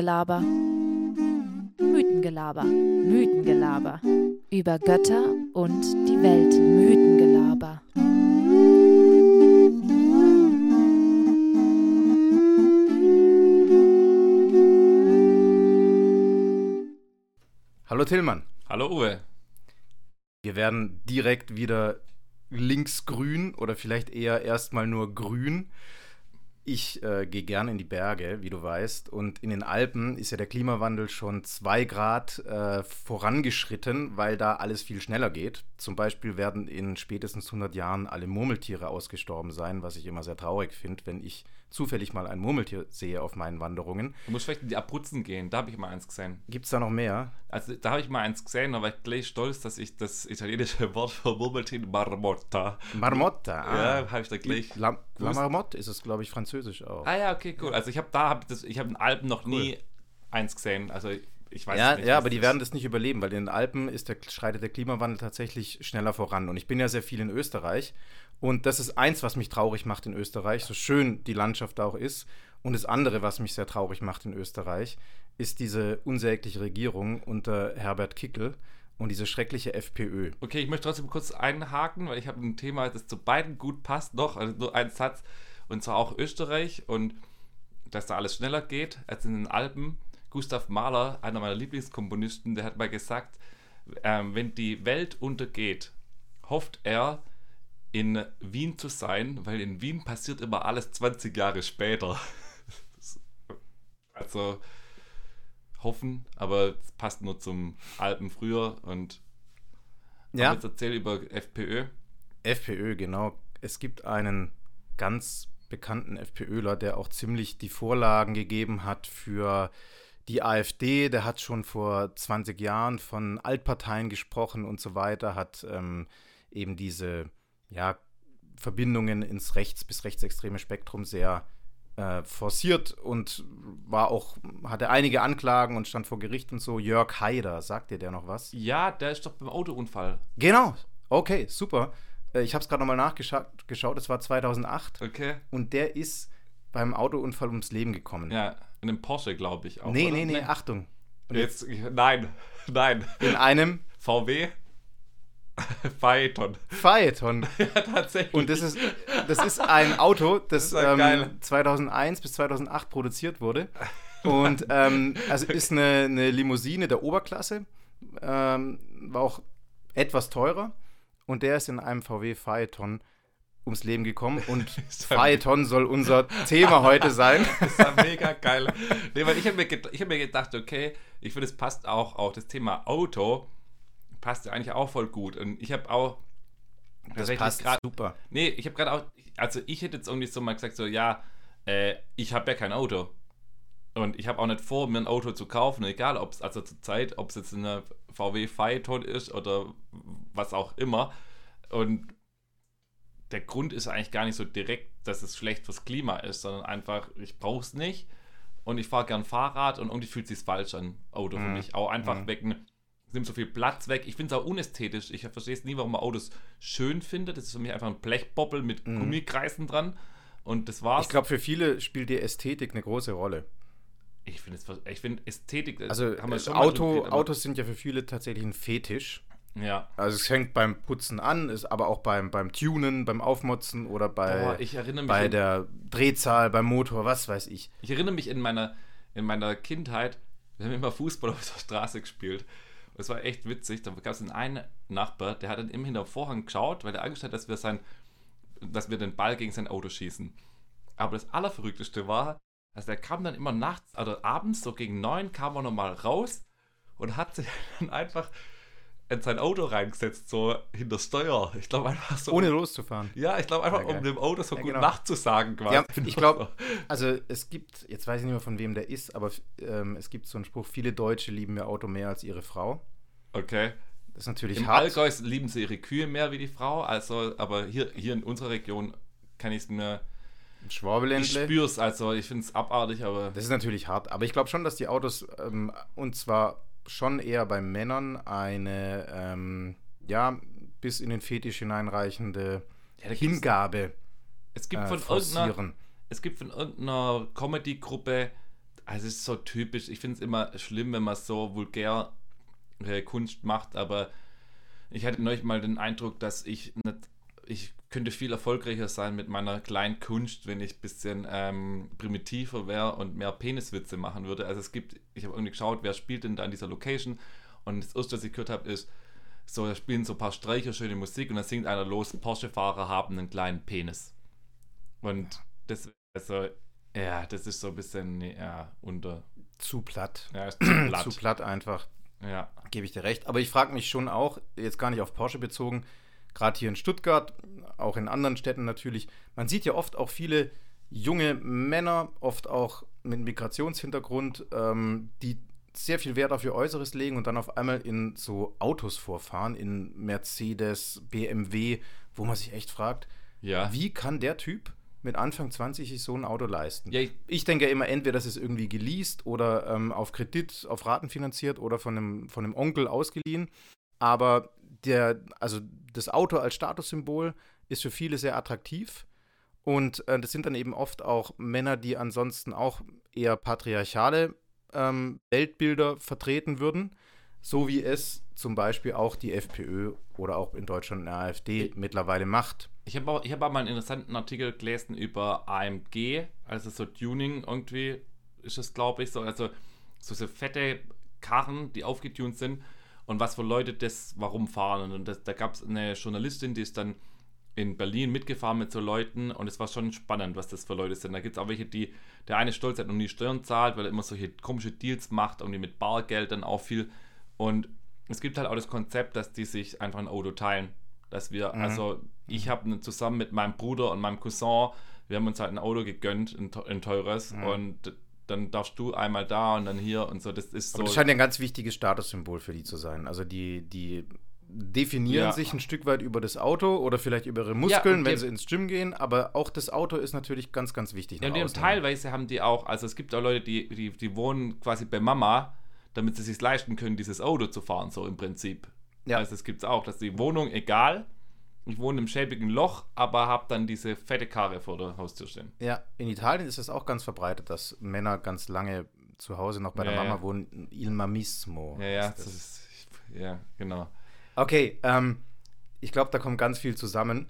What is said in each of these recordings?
Mythengelaber. Mythengelaber. Mythengelaber. Über Götter und die Welt. Mythengelaber. Hallo Tillmann. Hallo Uwe. Wir werden direkt wieder linksgrün oder vielleicht eher erstmal nur grün. Ich gehe gerne in die Berge, wie du weißt. Und in den Alpen ist ja der Klimawandel schon 2 Grad vorangeschritten, weil da alles viel schneller geht. Zum Beispiel werden in spätestens 100 Jahren alle Murmeltiere ausgestorben sein, was ich immer sehr traurig finde, wenn ich zufällig mal ein Murmeltier sehe auf meinen Wanderungen. Du musst vielleicht in die Abruzzen gehen, da habe ich mal eins gesehen. Gibt es da noch mehr? Also da habe ich mal eins gesehen, da war ich gleich stolz, dass ich das italienische Wort für Murmeltier Marmotta, Ja, habe ich da gleich. La Marmotte ist es, glaube ich, französisch auch. Ah ja, okay, cool. Also ich habe in den Alpen noch nie eins gesehen, also ich weiß ja, nicht. Ja, aber die werden das nicht überleben, weil in den Alpen schreitet der Klimawandel tatsächlich schneller voran. Und ich bin ja sehr viel in Österreich. Und das ist eins, was mich traurig macht in Österreich, so schön die Landschaft da auch ist. Und das andere, was mich sehr traurig macht in Österreich, ist diese unsägliche Regierung unter Herbert Kickl und diese schreckliche FPÖ. Okay, ich möchte trotzdem kurz einhaken, weil ich habe ein Thema, das zu beiden gut passt noch, also nur ein Satz, und zwar auch Österreich und dass da alles schneller geht als in den Alpen. Gustav Mahler, einer meiner Lieblingskomponisten, der hat mal gesagt, wenn die Welt untergeht, hofft er, in Wien zu sein, weil in Wien passiert immer alles 20 Jahre später. Also hoffen, aber es passt nur zum Alpen früher und ja. Jetzt erzähl über FPÖ. FPÖ, genau. Es gibt einen ganz bekannten FPÖler, der auch ziemlich die Vorlagen gegeben hat für die AfD. Der hat schon vor 20 Jahren von Altparteien gesprochen und so weiter, hat eben diese Verbindungen ins bis rechtsextreme Spektrum sehr forciert und hatte einige Anklagen und stand vor Gericht und so. Jörg Haider, sagt dir der noch was? Ja, der ist doch beim Autounfall. Genau, okay, super. Ich habe es gerade nochmal nachgeschaut, das war 2008. Okay. Und der ist beim Autounfall ums Leben gekommen. Ja, in einem Porsche, glaube ich auch. Nee, Achtung. Nein. In einem VW Phaeton. Ja, tatsächlich. Und das ist ein Auto, das 2001 bis 2008 produziert wurde. Und also ist eine Limousine der Oberklasse, war auch etwas teurer. Und der ist in einem VW Phaeton ums Leben gekommen. Und Phaeton soll unser Thema heute sein. Das ist ja mega geil. Nee, weil ich hab mir gedacht, okay, ich finde, es passt auch das Thema Auto passt ja eigentlich auch voll gut. Und ich habe auch das passt super. Nee, ich habe gerade auch, also ich hätte jetzt irgendwie so mal gesagt, so ja, ich habe ja kein Auto. Und ich habe auch nicht vor, mir ein Auto zu kaufen, egal ob es, also zur Zeit, ob es jetzt eine VW Phaeton ist oder was auch immer. Und der Grund ist eigentlich gar nicht so direkt, dass es schlecht fürs Klima ist, sondern einfach, ich brauche es nicht und ich fahre gern Fahrrad und irgendwie fühlt es sich falsch an, Auto für mich. Auch einfach wegen, es nimmt so viel Platz weg. Ich finde es auch unästhetisch. Ich verstehe es nie, warum man Autos schön findet. Das ist für mich einfach ein Blechboppel mit Gummikreisen dran und das war's. Ich glaube, für viele spielt die Ästhetik eine große Rolle. Ich finde Ästhetik, also haben wir schon Autos sind ja für viele tatsächlich ein Fetisch. Ja. Also es fängt beim Putzen an, ist aber auch beim Tunen, beim Aufmotzen oder bei der Drehzahl, beim Motor, was weiß ich. Ich erinnere mich in meiner Kindheit, wir haben immer Fußball auf der Straße gespielt. Und es war echt witzig. Da gab es einen Nachbar, der hat dann immer hinter dem Vorhang geschaut, weil der Angst hat, dass wir den Ball gegen sein Auto schießen. Aber das Allerverrückteste war, also der kam dann immer nachts, also abends, so gegen 9 kam er nochmal raus und hat sich dann einfach in sein Auto reingesetzt, so hinter Steuer. Ich glaube einfach so. Ohne loszufahren. Ja, ich glaube einfach, um dem Auto so gut Nacht zu sagen quasi. Ja, ich glaube, also es gibt, jetzt weiß ich nicht mehr von wem der ist, aber es gibt so einen Spruch, viele Deutsche lieben ihr Auto mehr als ihre Frau. Okay. Das ist natürlich Im hart. Allgäu lieben sie ihre Kühe mehr wie die Frau, also, aber hier in unserer Region kann ich es mir... Schwabeländle. Ich spüre es, also ich finde es abartig, aber... Das ist natürlich hart, aber ich glaube schon, dass die Autos, und zwar schon eher bei Männern, eine, bis in den Fetisch hineinreichende Hingabe Es gibt von irgendeiner Comedy-Gruppe Also es ist so typisch, ich finde es immer schlimm, wenn man so vulgär Kunst macht, aber ich hatte neulich mal den Eindruck, dass ich könnte viel erfolgreicher sein mit meiner kleinen Kunst, wenn ich ein bisschen primitiver wäre und mehr Peniswitze machen würde. Also ich habe irgendwie geschaut, wer spielt denn da in dieser Location, und das erste, was ich gehört habe, ist, so, da spielen so ein paar Streicher, schöne Musik, und dann singt einer los, Porsche-Fahrer haben einen kleinen Penis. Und das, also, ja, das ist so ein bisschen, ja, zu platt. Ja, ist zu platt. Zu platt einfach. Ja. Gebe ich dir recht. Aber ich frage mich schon auch, jetzt gar nicht auf Porsche bezogen, gerade hier in Stuttgart, auch in anderen Städten natürlich, man sieht ja oft auch viele junge Männer, oft auch mit Migrationshintergrund, die sehr viel Wert auf ihr Äußeres legen und dann auf einmal in so Autos vorfahren, in Mercedes, BMW, wo man sich echt fragt, wie kann der Typ mit Anfang 20 sich so ein Auto leisten? Ja, ich denke ja immer, entweder das ist irgendwie geleast oder auf Kredit, auf Raten finanziert oder von einem Onkel ausgeliehen. Aber das Auto als Statussymbol ist für viele sehr attraktiv. Und das sind dann eben oft auch Männer, die ansonsten auch eher patriarchale Weltbilder vertreten würden, so wie es zum Beispiel auch die FPÖ oder auch in Deutschland eine AfD mittlerweile macht. Ich hab auch mal einen interessanten Artikel gelesen über AMG, also so Tuning irgendwie ist es, glaube ich, also so fette Karren, die aufgetunt sind, und was für Leute warum fahren. Und da gab es eine Journalistin, die ist dann in Berlin mitgefahren mit so Leuten, und es war schon spannend, was das für Leute sind. Da gibt es auch welche, der eine stolz hat und nie Steuern zahlt, weil er immer solche komische Deals macht, irgendwie mit Bargeld dann auch viel. Und es gibt halt auch das Konzept, dass die sich einfach ein Auto teilen. Dass wir, also ich habe zusammen mit meinem Bruder und meinem Cousin, wir haben uns halt ein Auto gegönnt, ein teures, und dann darfst du einmal da und dann hier und so. Das ist so. Aber das scheint ja ein ganz wichtiges Statussymbol für die zu sein. Also die definieren sich ein Stück weit über das Auto oder vielleicht über ihre Muskeln, wenn sie ins Gym gehen, aber auch das Auto ist natürlich ganz, ganz wichtig. Ja, und teilweise haben die auch, also es gibt auch Leute, die wohnen quasi bei Mama, damit sie es sich leisten können, dieses Auto zu fahren, so im Prinzip. Ja. Also es gibt es auch, dass die Wohnung, egal, ich wohne im schäbigen Loch, aber habe dann diese fette Karre vor der Haustür stehen. Ja, in Italien ist es auch ganz verbreitet, dass Männer ganz lange zu Hause noch bei der Mama wohnen. Il Mamismo. Ja, ja, genau. Okay, ich glaube, da kommt ganz viel zusammen.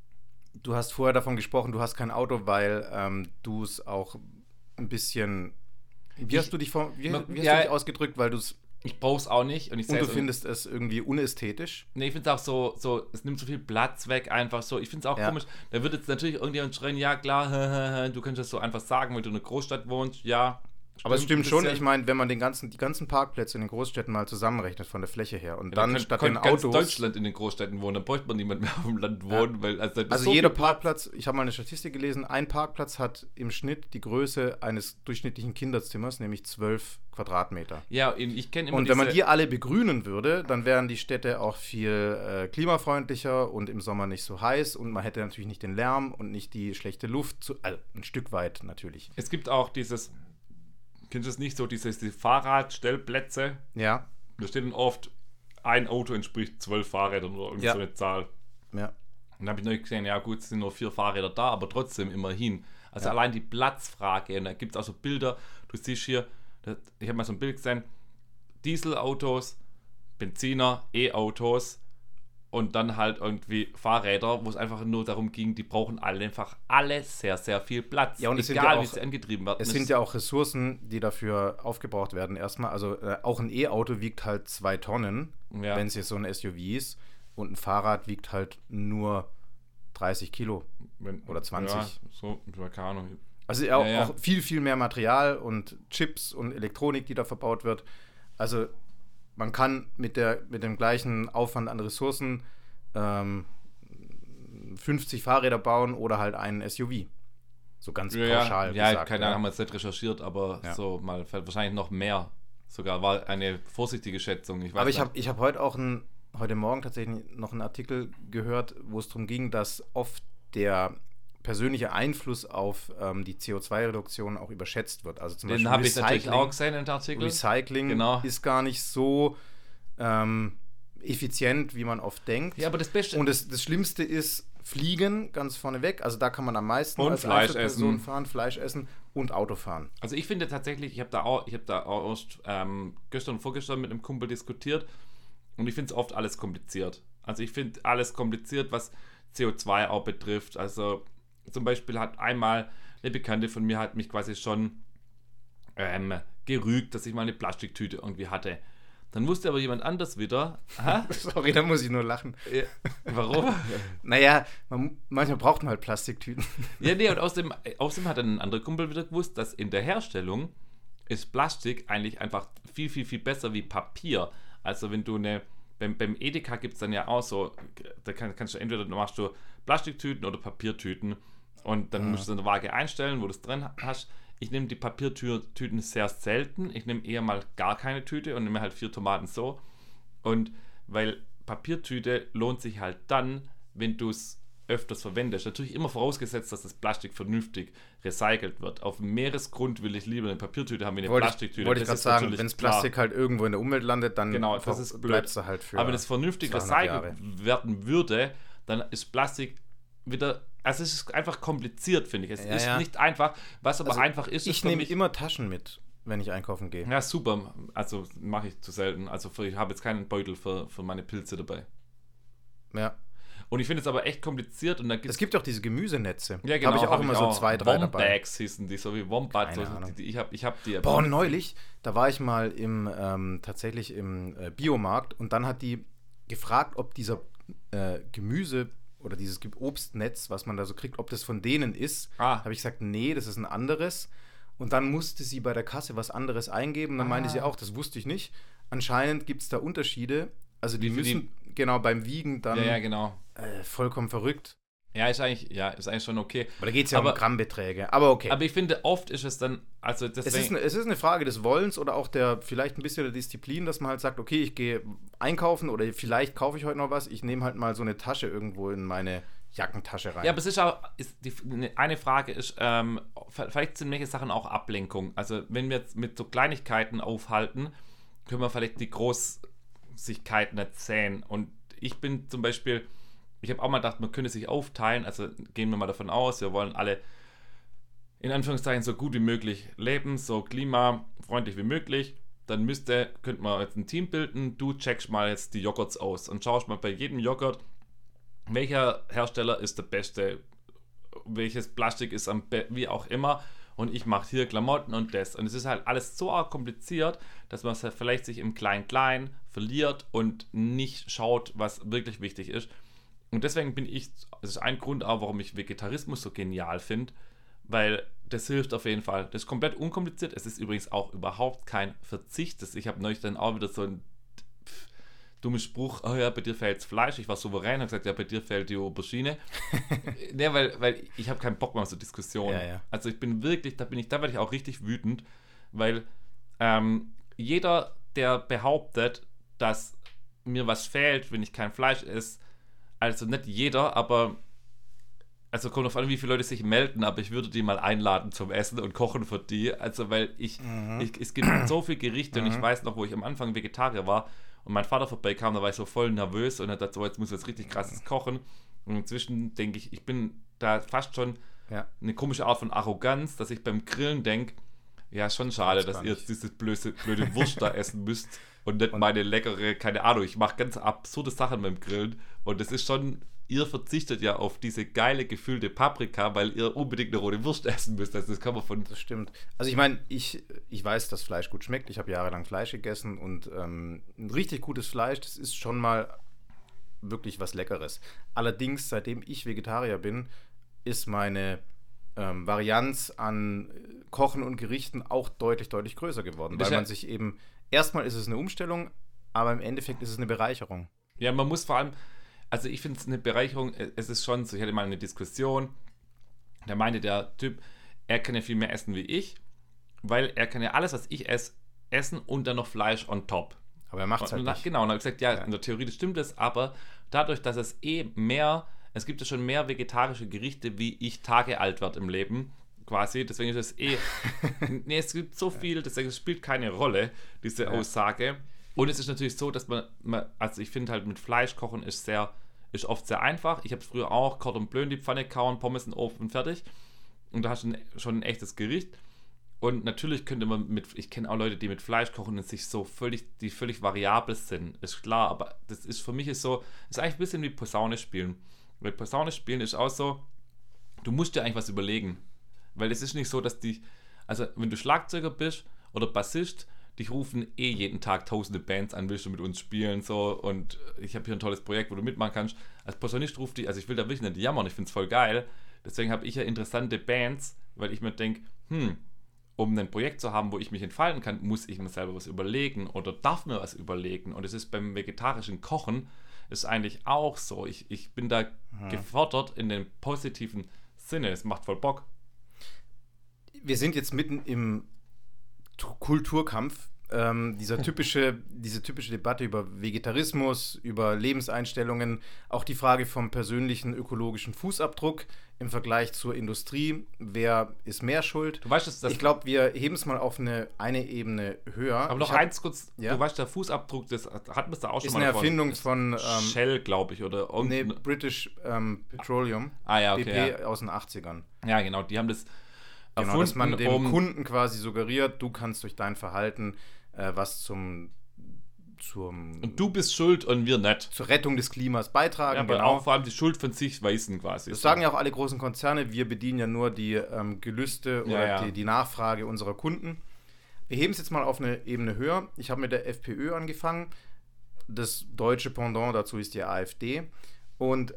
Du hast vorher davon gesprochen, du hast kein Auto, weil du es auch ein bisschen. Wie hast du dich ausgedrückt, weil du es. Ich brauche es auch nicht. Und du findest es irgendwie unästhetisch? Nee, ich finde es auch so, es nimmt so viel Platz weg, einfach so. Ich finde es auch komisch. Da wird jetzt natürlich irgendjemand schreien, ja klar, du kannst das so einfach sagen, weil du in einer Großstadt wohnst, ja. Aber es stimmt schon, ich meine, wenn man die ganzen Parkplätze in den Großstädten mal zusammenrechnet von der Fläche her und dann statt den Autos... ganz Deutschland in den Großstädten wohnen, dann bräuchte man niemand mehr auf dem Land wohnen. Weil, also jeder Parkplatz, ich habe mal eine Statistik gelesen, ein Parkplatz hat im Schnitt die Größe eines durchschnittlichen Kinderzimmers, nämlich 12 Quadratmeter. Ja, ich kenne immer und wenn man die alle begrünen würde, dann wären die Städte auch viel klimafreundlicher und im Sommer nicht so heiß und man hätte natürlich nicht den Lärm und nicht die schlechte Luft, ein Stück weit natürlich. Es gibt auch kennst du es nicht, so diese Fahrradstellplätze? Ja. Da steht dann oft, ein Auto entspricht 12 Fahrrädern oder irgend so eine Zahl. Ja. Und dann habe ich neulich gesehen, ja gut, es sind nur 4 Fahrräder da, aber trotzdem immerhin. Also allein die Platzfrage, und da gibt es auch so Bilder, du siehst hier, ich habe mal so ein Bild gesehen, Dieselautos, Benziner, E-Autos und dann halt irgendwie Fahrräder, wo es einfach nur darum ging, die brauchen einfach alle sehr, sehr viel Platz. Ja, und egal, wie sie angetrieben werden. Es sind ja auch Ressourcen, die dafür aufgebraucht werden erstmal. Also auch ein E-Auto wiegt halt 2 Tonnen, wenn es jetzt so ein SUV ist. Und ein Fahrrad wiegt halt nur 30 Kilo oder 20. Ja, so, keine Ahnung. Also auch viel, viel mehr Material und Chips und Elektronik, die da verbaut wird. Also man kann mit dem gleichen Aufwand an Ressourcen 50 Fahrräder bauen oder halt einen SUV. So ganz pauschal gesagt. Ja, keine Ahnung, haben wir jetzt nicht recherchiert, aber so mal wahrscheinlich noch mehr. Sogar war eine vorsichtige Schätzung. Aber ich habe heute Morgen tatsächlich noch einen Artikel gehört, wo es darum ging, dass oft der persönliche Einfluss auf die CO2-Reduktion auch überschätzt wird. Also zum Beispiel habe ich natürlich auch gesehen in den Artikel. Recycling ist gar nicht so effizient, wie man oft denkt. Ja, aber das Beste... Und das Schlimmste ist Fliegen, ganz vorneweg. Also da kann man am meisten und als Fleisch Einzelperson essen. fahren, Fleisch essen. und Autofahren. Also ich finde tatsächlich, ich habe da auch erst gestern und vorgestern mit einem Kumpel diskutiert und ich finde es oft alles kompliziert. Also ich finde alles kompliziert, was CO2 auch betrifft. Also zum Beispiel hat einmal eine Bekannte von mir hat mich quasi schon gerügt, dass ich mal eine Plastiktüte irgendwie hatte. Dann wusste aber jemand anders wieder. Sorry, da muss ich nur lachen. Warum? Naja, manchmal braucht man halt Plastiktüten. Ja, nee, und außerdem hat dann ein anderer Kumpel wieder gewusst, dass in der Herstellung ist Plastik eigentlich einfach viel, viel, viel besser wie Papier. Also wenn du beim Edeka gibt es dann ja auch so, da kannst du entweder machst du Plastiktüten oder Papiertüten und dann musst du eine Waage einstellen, wo du es drin hast. Ich nehme die Papiertüten sehr selten. Ich nehme eher mal gar keine Tüte und nehme halt 4 Tomaten so. Und weil Papiertüte lohnt sich halt dann, wenn du es öfters verwendest. Natürlich immer vorausgesetzt, dass das Plastik vernünftig recycelt wird. Auf dem Meeresgrund will ich lieber eine Papiertüte haben wie eine Plastiktüte. Wollte ich gerade sagen, wenn das Plastik halt irgendwo in der Umwelt landet, dann genau, das ist bleibt es halt für. Aber wenn es vernünftig recycelt werden würde, dann ist Plastik wieder. Also es ist einfach kompliziert, finde ich. Es ist nicht einfach. Was aber einfach ist, ich nehme immer Taschen mit, wenn ich einkaufen gehe. Ja, super. Also mache ich zu selten. Also ich habe jetzt keinen Beutel für meine Pilze dabei. Ja. Und ich finde es aber echt kompliziert. Und es gibt auch diese Gemüsenetze. Ja, genau. Habe ich auch immer so 2, 3 dabei. Wombags hießen die, so wie Wombat. So, ich hab die. Boah, neulich, da war ich mal tatsächlich im Biomarkt und dann hat die gefragt, ob dieser Gemüse oder dieses Obstnetz, was man da so kriegt, ob das von denen ist. Habe ich gesagt, nee, das ist ein anderes. Und dann musste sie bei der Kasse was anderes eingeben. Und dann meinte sie auch, das wusste ich nicht. Anscheinend gibt es da Unterschiede. Also die müssen genau beim Wiegen dann genau. Vollkommen verrückt. Ja, ist eigentlich schon okay. Aber da geht es ja um Grammbeträge. Aber okay. Aber ich finde, oft ist es dann, also deswegen... Es ist eine Frage des Wollens oder auch vielleicht ein bisschen der Disziplin, dass man halt sagt, okay, ich gehe einkaufen oder vielleicht kaufe ich heute noch was. Ich nehme halt mal so eine Tasche irgendwo in meine Jackentasche rein. Ja, aber es ist auch, eine Frage ist, vielleicht sind manche Sachen auch Ablenkung. Also wenn wir jetzt mit so Kleinigkeiten aufhalten, können wir vielleicht die Großigkeiten erzählen. Und ich bin zum Beispiel... Ich habe auch mal gedacht, man könnte sich aufteilen, also gehen wir mal davon aus, wir wollen alle in Anführungszeichen so gut wie möglich leben, so klimafreundlich wie möglich, dann könnte man jetzt ein Team bilden, du checkst mal jetzt die Joghurts aus und schaust mal bei jedem Joghurt, welcher Hersteller ist der beste, welches Plastik ist wie auch immer und ich mache hier Klamotten und das. Und es ist halt alles so arg kompliziert, dass man vielleicht sich im Klein-Klein verliert und nicht schaut, was wirklich wichtig ist. Und deswegen das ist ein Grund auch, warum ich Vegetarismus so genial finde, weil das hilft auf jeden Fall. Das ist komplett unkompliziert. Es ist übrigens auch überhaupt kein Verzicht. Ich habe neulich dann auch wieder so einen dummen Spruch, oh ja, bei dir fällt Fleisch. Ich war souverän und habe gesagt, ja, bei dir fällt die Aubergine. Ne, weil ich habe keinen Bock mehr auf so Diskussionen. Ja. Also ich bin wirklich, da werde ich auch richtig wütend, weil jeder, der behauptet, dass mir was fehlt, wenn ich kein Fleisch esse, also nicht jeder, aber also kommt auf an, wie viele Leute sich melden, aber ich würde die mal einladen zum Essen und kochen für die, also weil es gibt so viele Gerichte und ich weiß noch, wo ich am Anfang Vegetarier war und mein Vater vorbeikam, da war ich so voll nervös und er hat gesagt, so, jetzt muss ich was richtig krasses kochen und inzwischen denke ich bin da fast schon eine komische Art von Arroganz, dass ich beim Grillen denke, ja, schon schade, dass ihr jetzt diese blöde Wurst da essen müsst. Und nicht meine leckere, keine Ahnung, ich mache ganz absurde Sachen beim Grillen und das ist schon, ihr verzichtet ja auf diese geile gefüllte Paprika, weil ihr unbedingt eine rote Wurst essen müsst, das kann man von... Das stimmt. Also ich meine, ich weiß, dass Fleisch gut schmeckt, ich habe jahrelang Fleisch gegessen und ein richtig gutes Fleisch, das ist schon mal wirklich was Leckeres. Allerdings, seitdem ich Vegetarier bin, ist meine Varianz an Kochen und Gerichten auch deutlich, deutlich größer geworden, weil man sich eben... Erstmal ist es eine Umstellung, aber im Endeffekt ist es eine Bereicherung. Ja, man muss vor allem, also ich finde es eine Bereicherung, es ist schon so, ich hatte mal eine Diskussion, da meinte der Typ, er kann ja viel mehr essen wie ich, weil er kann ja alles, was ich esse, essen und dann noch Fleisch on top. Aber er macht es halt nicht. Genau, und dann habe ich gesagt, ja, in der Theorie stimmt das, aber dadurch, dass es es gibt ja schon mehr vegetarische Gerichte, wie ich Tage alt werde im Leben, quasi, deswegen ist es nee, es gibt so viel, deswegen spielt keine Rolle, diese Aussage. Und es ist natürlich so, dass man also ich finde halt mit Fleisch kochen ist oft sehr einfach. Ich habe früher auch Cordon Bleu in die Pfanne gehauen, Pommes in den Ofen, fertig. und da hast du schon ein echtes Gericht. Und natürlich könnte man ich kenne auch Leute, die mit Fleisch kochen und sich die völlig variabel sind, ist klar, aber das ist für mich ist eigentlich ein bisschen wie Posaune spielen. Weil Posaune spielen ist auch so, du musst dir eigentlich was überlegen. Weil es ist nicht so, also wenn du Schlagzeuger bist oder Bassist, dich rufen jeden Tag tausende Bands an, willst du mit uns spielen, so, und ich habe hier ein tolles Projekt, wo du mitmachen kannst. Als Posaunist ruft die, also ich will da wirklich nicht jammern, ich finde es voll geil, deswegen habe ich ja interessante Bands, weil ich mir denke, um ein Projekt zu haben, wo ich mich entfalten kann, muss ich mir selber was überlegen oder darf mir was überlegen. Und es ist beim vegetarischen Kochen ist eigentlich auch so. Ich bin da gefordert in dem positiven Sinne. Es macht voll Bock. Wir sind jetzt mitten im Kulturkampf. Diese typische Debatte über Vegetarismus, über Lebenseinstellungen, auch die Frage vom persönlichen ökologischen Fußabdruck im Vergleich zur Industrie. Wer ist mehr schuld? Du weißt, ich glaube, wir heben es mal auf eine Ebene höher. Aber noch eins kurz, ja? Du weißt, der Fußabdruck, das hatten wir da auch schon ist mal. Ist eine Erfindung von Shell, glaube ich, oder British Petroleum. Ja, okay. BP aus den 80ern. Ja, genau, die haben das erfunden, dass man dem Kunden quasi suggeriert, du kannst durch dein Verhalten was und du bist schuld und wir nicht. Zur Rettung des Klimas beitragen. Ja, aber genau. Auch vor allem die Schuld von sich weisen quasi. Das sagen ja auch alle großen Konzerne, wir bedienen ja nur die Gelüste oder die Nachfrage unserer Kunden. Wir heben es jetzt mal auf eine Ebene höher. Ich habe mit der FPÖ angefangen. Das deutsche Pendant dazu ist die AfD. Und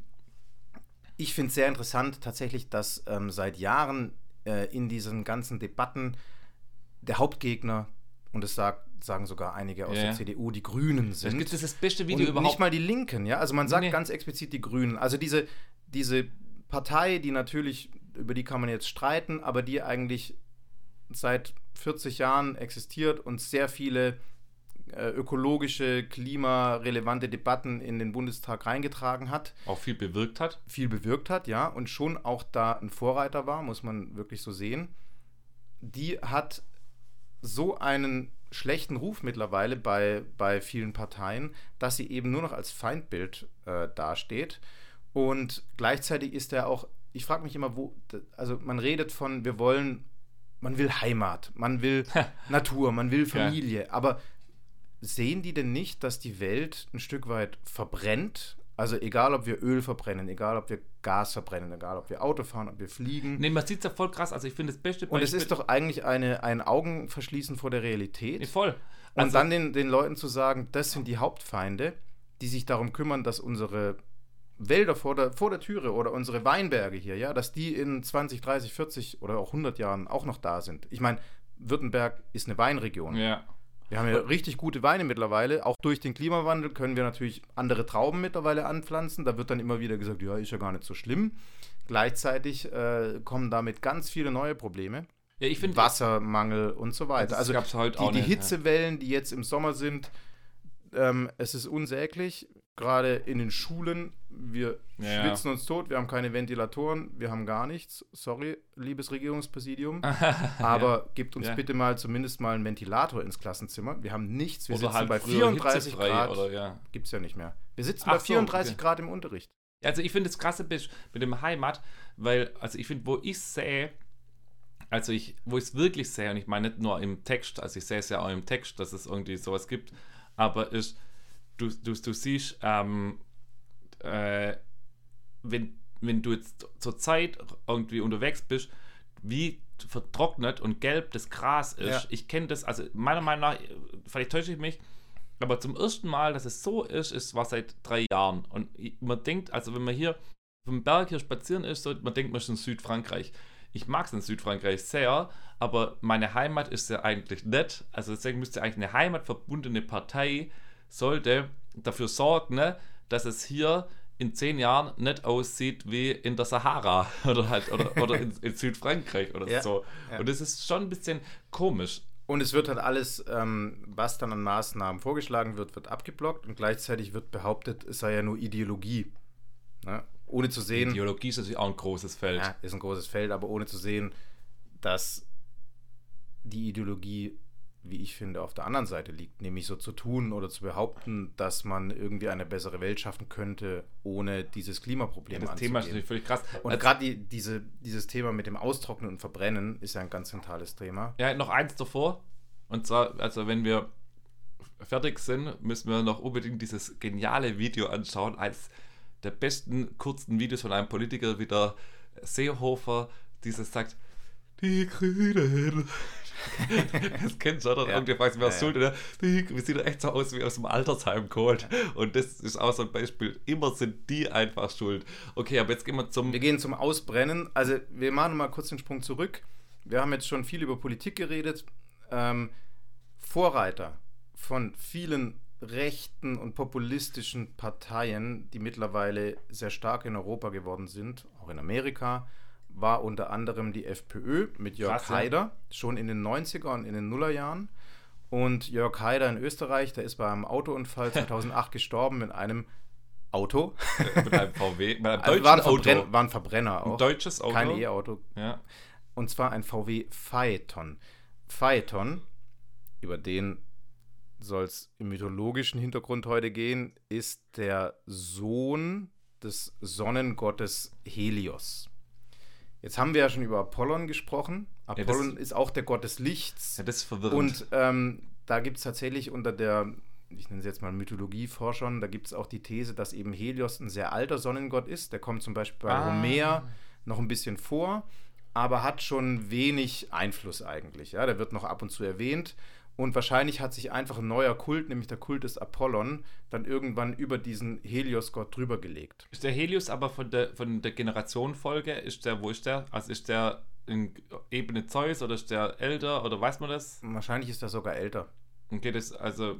ich finde es sehr interessant tatsächlich, dass seit Jahren in diesen ganzen Debatten der Hauptgegner, und das sagen sogar einige aus der CDU, die Grünen sind. Das ist das beste Video und überhaupt. Nicht mal die Linken, ja. Also man sagt ganz explizit die Grünen. Also diese Partei, die natürlich, über die kann man jetzt streiten, aber die eigentlich seit 40 Jahren existiert und sehr viele ökologische, klimarelevante Debatten in den Bundestag reingetragen hat. Auch viel bewirkt hat. Viel bewirkt hat, ja. Und schon auch da ein Vorreiter war, muss man wirklich so sehen. Die hat so einen schlechten Ruf mittlerweile bei vielen Parteien, dass sie eben nur noch als Feindbild dasteht. Und gleichzeitig ist er auch, ich frage mich immer, also man redet von, man will Heimat, man will Natur, man will Familie, aber sehen die denn nicht, dass die Welt ein Stück weit verbrennt? Also egal, ob wir Öl verbrennen, egal, ob wir Gas verbrennen, egal, ob wir Auto fahren, ob wir fliegen. Nee, man sieht es ja voll krass. Also ich finde das beste Beispiel. Und es ist doch eigentlich ein Augenverschließen vor der Realität. Nee, voll. Also, und dann den Leuten zu sagen, das sind die Hauptfeinde, die sich darum kümmern, dass unsere Wälder vor der Türe oder unsere Weinberge hier, ja, dass die in 20, 30, 40 oder auch 100 Jahren auch noch da sind. Ich meine, Württemberg ist eine Weinregion. Ja. Wir haben ja richtig gute Weine mittlerweile. Auch durch den Klimawandel können wir natürlich andere Trauben mittlerweile anpflanzen. Da wird dann immer wieder gesagt, ja, ist ja gar nicht so schlimm. Gleichzeitig kommen damit ganz viele neue Probleme. Ja, ich finde Wassermangel und so weiter. Also gab's heute auch die Hitzewellen, die jetzt im Sommer sind, es ist unsäglich. Gerade in den Schulen, wir schwitzen uns tot, wir haben keine Ventilatoren, wir haben gar nichts. Sorry, liebes Regierungspräsidium. Aber gebt uns bitte mal zumindest mal einen Ventilator ins Klassenzimmer. Wir haben nichts, wir sitzen bei 34 Grad. Gibt es ja nicht mehr. Wir sitzen bei 34 Grad im Unterricht. Also ich finde das krasse mit dem Heimat, weil, also ich finde, wo ich es wirklich sehe, und ich meine nicht nur im Text, also ich sehe es ja auch im Text, dass es irgendwie sowas gibt, aber ist, du siehst, wenn du jetzt zur Zeit irgendwie unterwegs bist, wie vertrocknet und gelb das Gras ist. Ja. Ich kenne das, also meiner Meinung nach, vielleicht täusche ich mich, aber zum ersten Mal, dass es so ist, war seit 3 Jahren. Und man denkt, also wenn man hier vom Berg hier spazieren ist, so, man denkt, man ist in Südfrankreich. Ich mag es in Südfrankreich sehr, aber meine Heimat ist ja eigentlich nicht. Also deswegen müsste eigentlich eine heimatverbundene Partei sollte dafür sorgen, ne, dass es hier in 10 Jahren nicht aussieht wie in der Sahara oder in Südfrankreich oder so. Ja. Und das ist schon ein bisschen komisch. Und es wird halt alles, was dann an Maßnahmen vorgeschlagen wird abgeblockt und gleichzeitig wird behauptet, es sei ja nur Ideologie. Ne? Ohne zu sehen... Ideologie ist natürlich auch ein großes Feld. Ja, ist ein großes Feld, aber ohne zu sehen, dass die Ideologie wie ich finde, auf der anderen Seite liegt, nämlich so zu tun oder zu behaupten, dass man irgendwie eine bessere Welt schaffen könnte, ohne dieses Klimaproblem Das anzugehen. Thema ist natürlich völlig krass. Und gerade dieses Thema mit dem Austrocknen und Verbrennen ist ja ein ganz zentrales Thema. Ja, noch eins davor. Und zwar, also wenn wir fertig sind, müssen wir noch unbedingt dieses geniale Video anschauen, eines der besten kurzen Videos von einem Politiker wie der Seehofer, dieses sagt, die Grünen. Das kennst du, oder? Ja. Irgendwie fragst du, wer ist schuld, oder? Wir sehen echt so aus wie aus dem Altersheim geholt. Und das ist auch so ein Beispiel. Immer sind die einfach schuld. Okay, aber jetzt gehen wir Wir gehen zum Ausbrennen. Also wir machen mal kurz den Sprung zurück. Wir haben jetzt schon viel über Politik geredet. Vorreiter von vielen rechten und populistischen Parteien, die mittlerweile sehr stark in Europa geworden sind, auch in Amerika, war unter anderem die FPÖ mit Jörg Krass, ja. Haider, schon in den 90er und in den Nullerjahren. Und Jörg Haider in Österreich, der ist bei einem Autounfall 2008 gestorben mit einem Auto. mit einem VW, mit einem Also deutschen Auto. war ein Verbrenner auch. Ein deutsches Auto. Kein E-Auto. Ja. Und zwar ein VW Phaeton. Phaeton, über den soll es im mythologischen Hintergrund heute gehen, ist der Sohn des Sonnengottes Helios. Jetzt haben wir ja schon über Apollon gesprochen. Apollon ist auch der Gott des Lichts. Ja, das ist verwirrend. Und da gibt es tatsächlich unter der, ich nenne es jetzt mal Mythologieforschern, da gibt es auch die These, dass eben Helios ein sehr alter Sonnengott ist. Der kommt zum Beispiel bei Homer noch ein bisschen vor, aber hat schon wenig Einfluss eigentlich. Ja? Der wird noch ab und zu erwähnt. Und wahrscheinlich hat sich einfach ein neuer Kult, nämlich der Kult des Apollon, dann irgendwann über diesen Helios-Gott drüber gelegt. Ist der Helios aber von der Generationenfolge, wo ist der? Also ist der in Ebene Zeus oder ist der älter oder weiß man das? Wahrscheinlich ist er sogar älter. Okay, das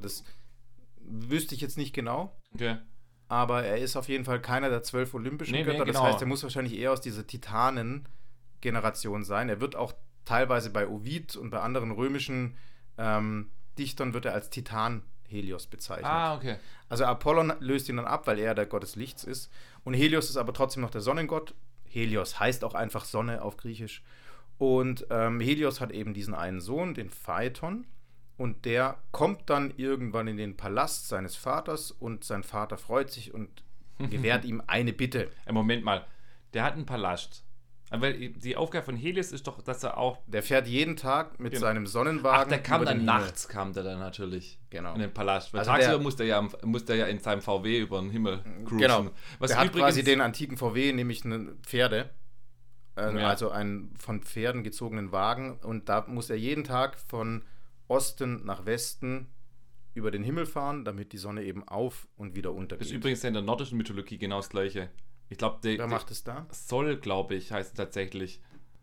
wüsste ich jetzt nicht genau. Okay. Aber er ist auf jeden Fall keiner der 12 olympischen Götter. genau. Das heißt, er muss wahrscheinlich eher aus dieser Titanen-Generation sein. Er wird auch teilweise bei Ovid und bei anderen römischen Dichtern wird er als Titan Helios bezeichnet. Okay. Also Apollon löst ihn dann ab, weil er der Gott des Lichts ist. Und Helios ist aber trotzdem noch der Sonnengott. Helios heißt auch einfach Sonne auf Griechisch. Und Helios hat eben diesen einen Sohn, den Phaeton. Und der kommt dann irgendwann in den Palast seines Vaters und sein Vater freut sich und gewährt ihm eine Bitte. Moment mal, der hat einen Palast. Weil die Aufgabe von Helios ist doch, dass er auch... Der fährt jeden Tag mit Genau. seinem Sonnenwagen. Ach, der kam über dann den Himmel. nachts, kam der dann natürlich Genau. in den Palast. Weil Also tagsüber musste er ja in seinem VW über den Himmel cruisen. Genau. Was der hat übrigens, quasi den antiken VW, nämlich eine Pferde, Ja. also einen von Pferden gezogenen Wagen. Und da muss er jeden Tag von Osten nach Westen über den Himmel fahren, damit die Sonne eben auf und wieder Das untergeht. ist übrigens ja in der nordischen Mythologie genau das Gleiche. Ich glaube, Wer macht es da? Sol, glaube ich, heißt tatsächlich.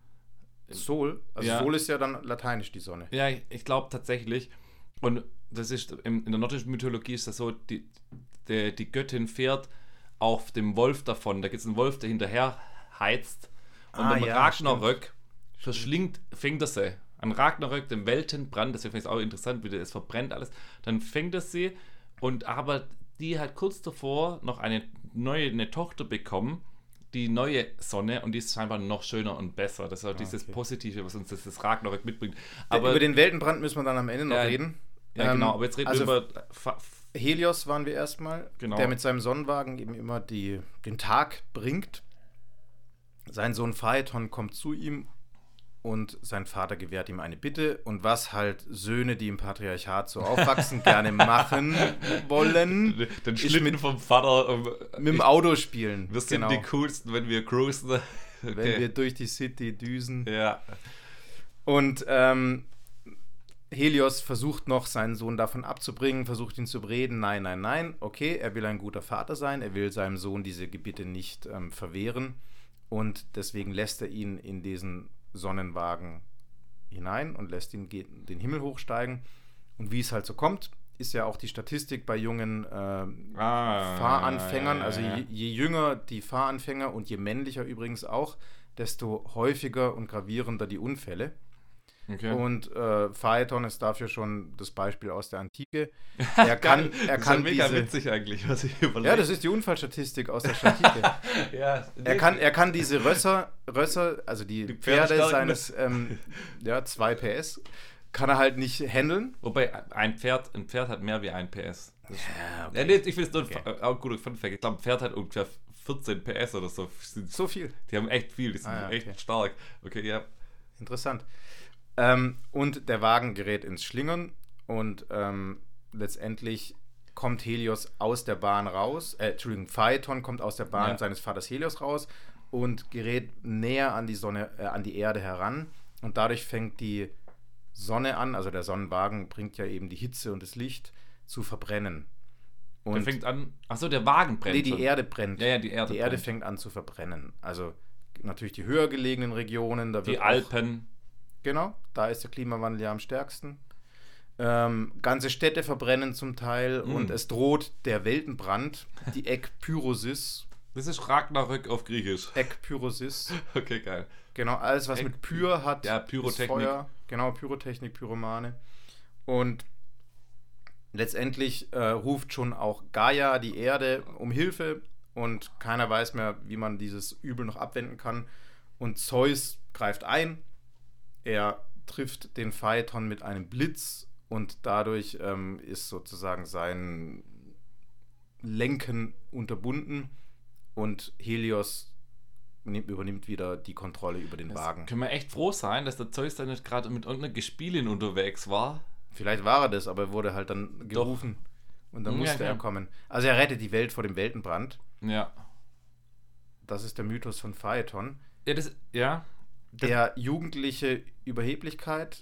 Sol. Also Ja. Sol ist ja dann lateinisch die Sonne. Ja, ich glaube tatsächlich. Und das ist in der nordischen Mythologie ist das so, die Göttin fährt auf dem Wolf davon. Da gibt es einen Wolf, der hinterher heizt. Und am Ragnarök fängt er sie. An Ragnarök, dem Weltenbrand, deswegen finde ich es auch interessant, wie es verbrennt alles. Dann fängt er sie aber die hat kurz davor noch eine Tochter bekommen, die neue Sonne, und die ist scheinbar noch schöner und besser. Das ist auch dieses Positive, was uns das Ragnarök mitbringt. Aber über den Weltenbrand müssen wir dann am Ende noch reden. Ja, genau, aber jetzt reden wir über Helios waren wir erstmal, Genau. der mit seinem Sonnenwagen eben immer den Tag bringt. Sein Sohn Phaeton kommt zu ihm und sein Vater gewährt ihm eine Bitte. Und was halt Söhne, die im Patriarchat so aufwachsen, gerne machen wollen, den ist Schlitten vom Vater. mit dem Auto spielen. Wir sind die coolsten, wenn wir cruisen. Okay. Wenn wir durch die City düsen. Ja. Und Helios versucht noch, seinen Sohn davon abzubringen, versucht ihn zu bereden. Nein, nein, nein. Okay, er will ein guter Vater sein. Er will seinem Sohn diese Bitte nicht verwehren. Und deswegen lässt er ihn in diesen Sonnenwagen hinein und lässt ihn den Himmel hochsteigen. Und wie es halt so kommt, ist ja auch die Statistik bei jungen Fahranfängern. Also je jünger die Fahranfänger und je männlicher übrigens auch, desto häufiger und gravierender die Unfälle. Okay. Und Phaeton ist dafür schon das Beispiel aus der Antike. Er kann das ist mega witzig eigentlich, was ich überlege. Ja, das ist die Unfallstatistik aus der Antike. Ja, er kann diese Rösser, also die Pferde Pferdestärken. seines 2 PS, kann er halt nicht handeln. Wobei ein Pferd hat mehr wie ein PS. Ja, Ja, nee, ich finde es nur ein guter Funfact. Ich glaube, ein Pferd hat ungefähr 14 PS oder so. So viel. Die haben echt viel, die sind echt stark. Okay, ja. Interessant. Und der Wagen gerät ins Schlingern und letztendlich kommt Helios aus der Bahn raus. Phaeton kommt aus der Bahn seines Vaters Helios raus und gerät näher an die Sonne, an die Erde heran. Und dadurch fängt die Sonne an, also der Sonnenwagen bringt ja eben die Hitze und das Licht, zu verbrennen. Und der fängt an, der Wagen brennt. Nee, die Erde brennt. Ja, die Erde brennt. Fängt an zu verbrennen. Also natürlich die höher gelegenen Regionen. Da die Alpen. Genau, da ist der Klimawandel ja am stärksten. Ganze Städte verbrennen zum Teil und es droht der Weltenbrand, die Ekpyrosis. Das ist Ragnarök auf Griechisch. Ekpyrosis. Okay, geil. Genau, alles was mit Pyr hat. Ja, Pyrotechnik. Feuer. Genau, Pyrotechnik, Pyromane. Und letztendlich ruft schon auch Gaia die Erde um Hilfe und keiner weiß mehr, wie man dieses Übel noch abwenden kann. Und Zeus greift ein. Er trifft den Phaeton mit einem Blitz und dadurch ist sozusagen sein Lenken unterbunden und Helios übernimmt wieder die Kontrolle über den Wagen. Können wir echt froh sein, dass der Zeus da nicht gerade mit irgendeiner Gespielin unterwegs war? Vielleicht war er das, aber er wurde halt dann gerufen. Doch. Und dann musste er kommen. Also er rettet die Welt vor dem Weltenbrand. Ja. Das ist der Mythos von Phaeton. Ja, Der jugendliche Überheblichkeit,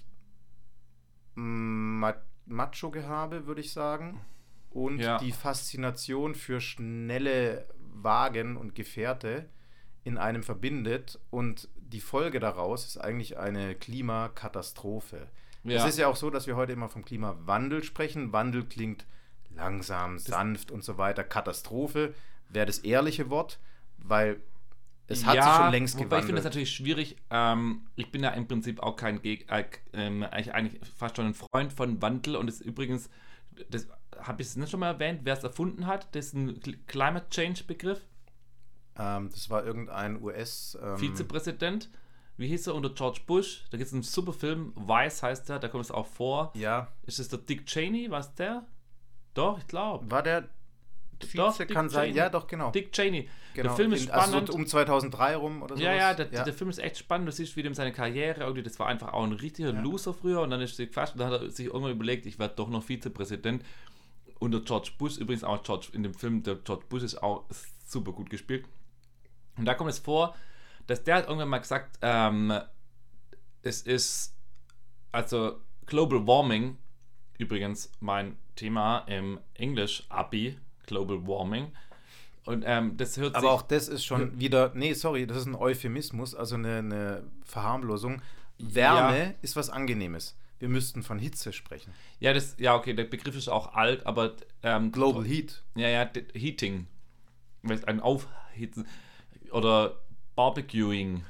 Macho-Gehabe, würde ich sagen. Und die Faszination für schnelle Wagen und Gefährte in einem verbindet. Und die Folge daraus ist eigentlich eine Klimakatastrophe. Es ist ja auch so, dass wir heute immer vom Klimawandel sprechen. Wandel klingt langsam, sanft und so weiter. Katastrophe wäre das ehrliche Wort, weil es hat sich schon längst gewandelt. Ich finde das natürlich schwierig. Ich bin ja im Prinzip auch kein eigentlich fast schon ein Freund von Wandel. Und das übrigens, das habe ich es nicht schon mal erwähnt, wer es erfunden hat. Das ist ein Climate Change Begriff. Das war irgendein Vizepräsident. Wie hieß er unter George Bush? Da gibt es einen super Film, Vice heißt der, da kommt es auch vor. Ja. Ist es der Dick Cheney? War es der? Doch, ich glaube. War der Vize? Kann sein. Ja, doch, genau. Dick Cheney. Genau. Der Film ist spannend. Also um 2003 rum oder so. Ja, der Film ist echt spannend. Du siehst, wie dem seine Karriere irgendwie, das war einfach auch ein richtiger Loser früher und dann ist er gefasst und dann hat er sich irgendwann überlegt, ich werde doch noch Vizepräsident. Unter George Bush, übrigens auch in dem Film, der George Bush ist auch super gut gespielt. Und da kommt es vor, dass der hat irgendwann mal gesagt, es ist, also Global Warming, übrigens mein Thema im Englisch-Abi, Global Warming. Und das hört sich... Aber auch das ist schon wieder, das ist ein Euphemismus, also eine Verharmlosung. Wärme ist was Angenehmes. Wir müssten von Hitze sprechen. Okay, der Begriff ist auch alt, aber... Global Heat. Heating. Ein Aufhitzen. Oder Barbecuing.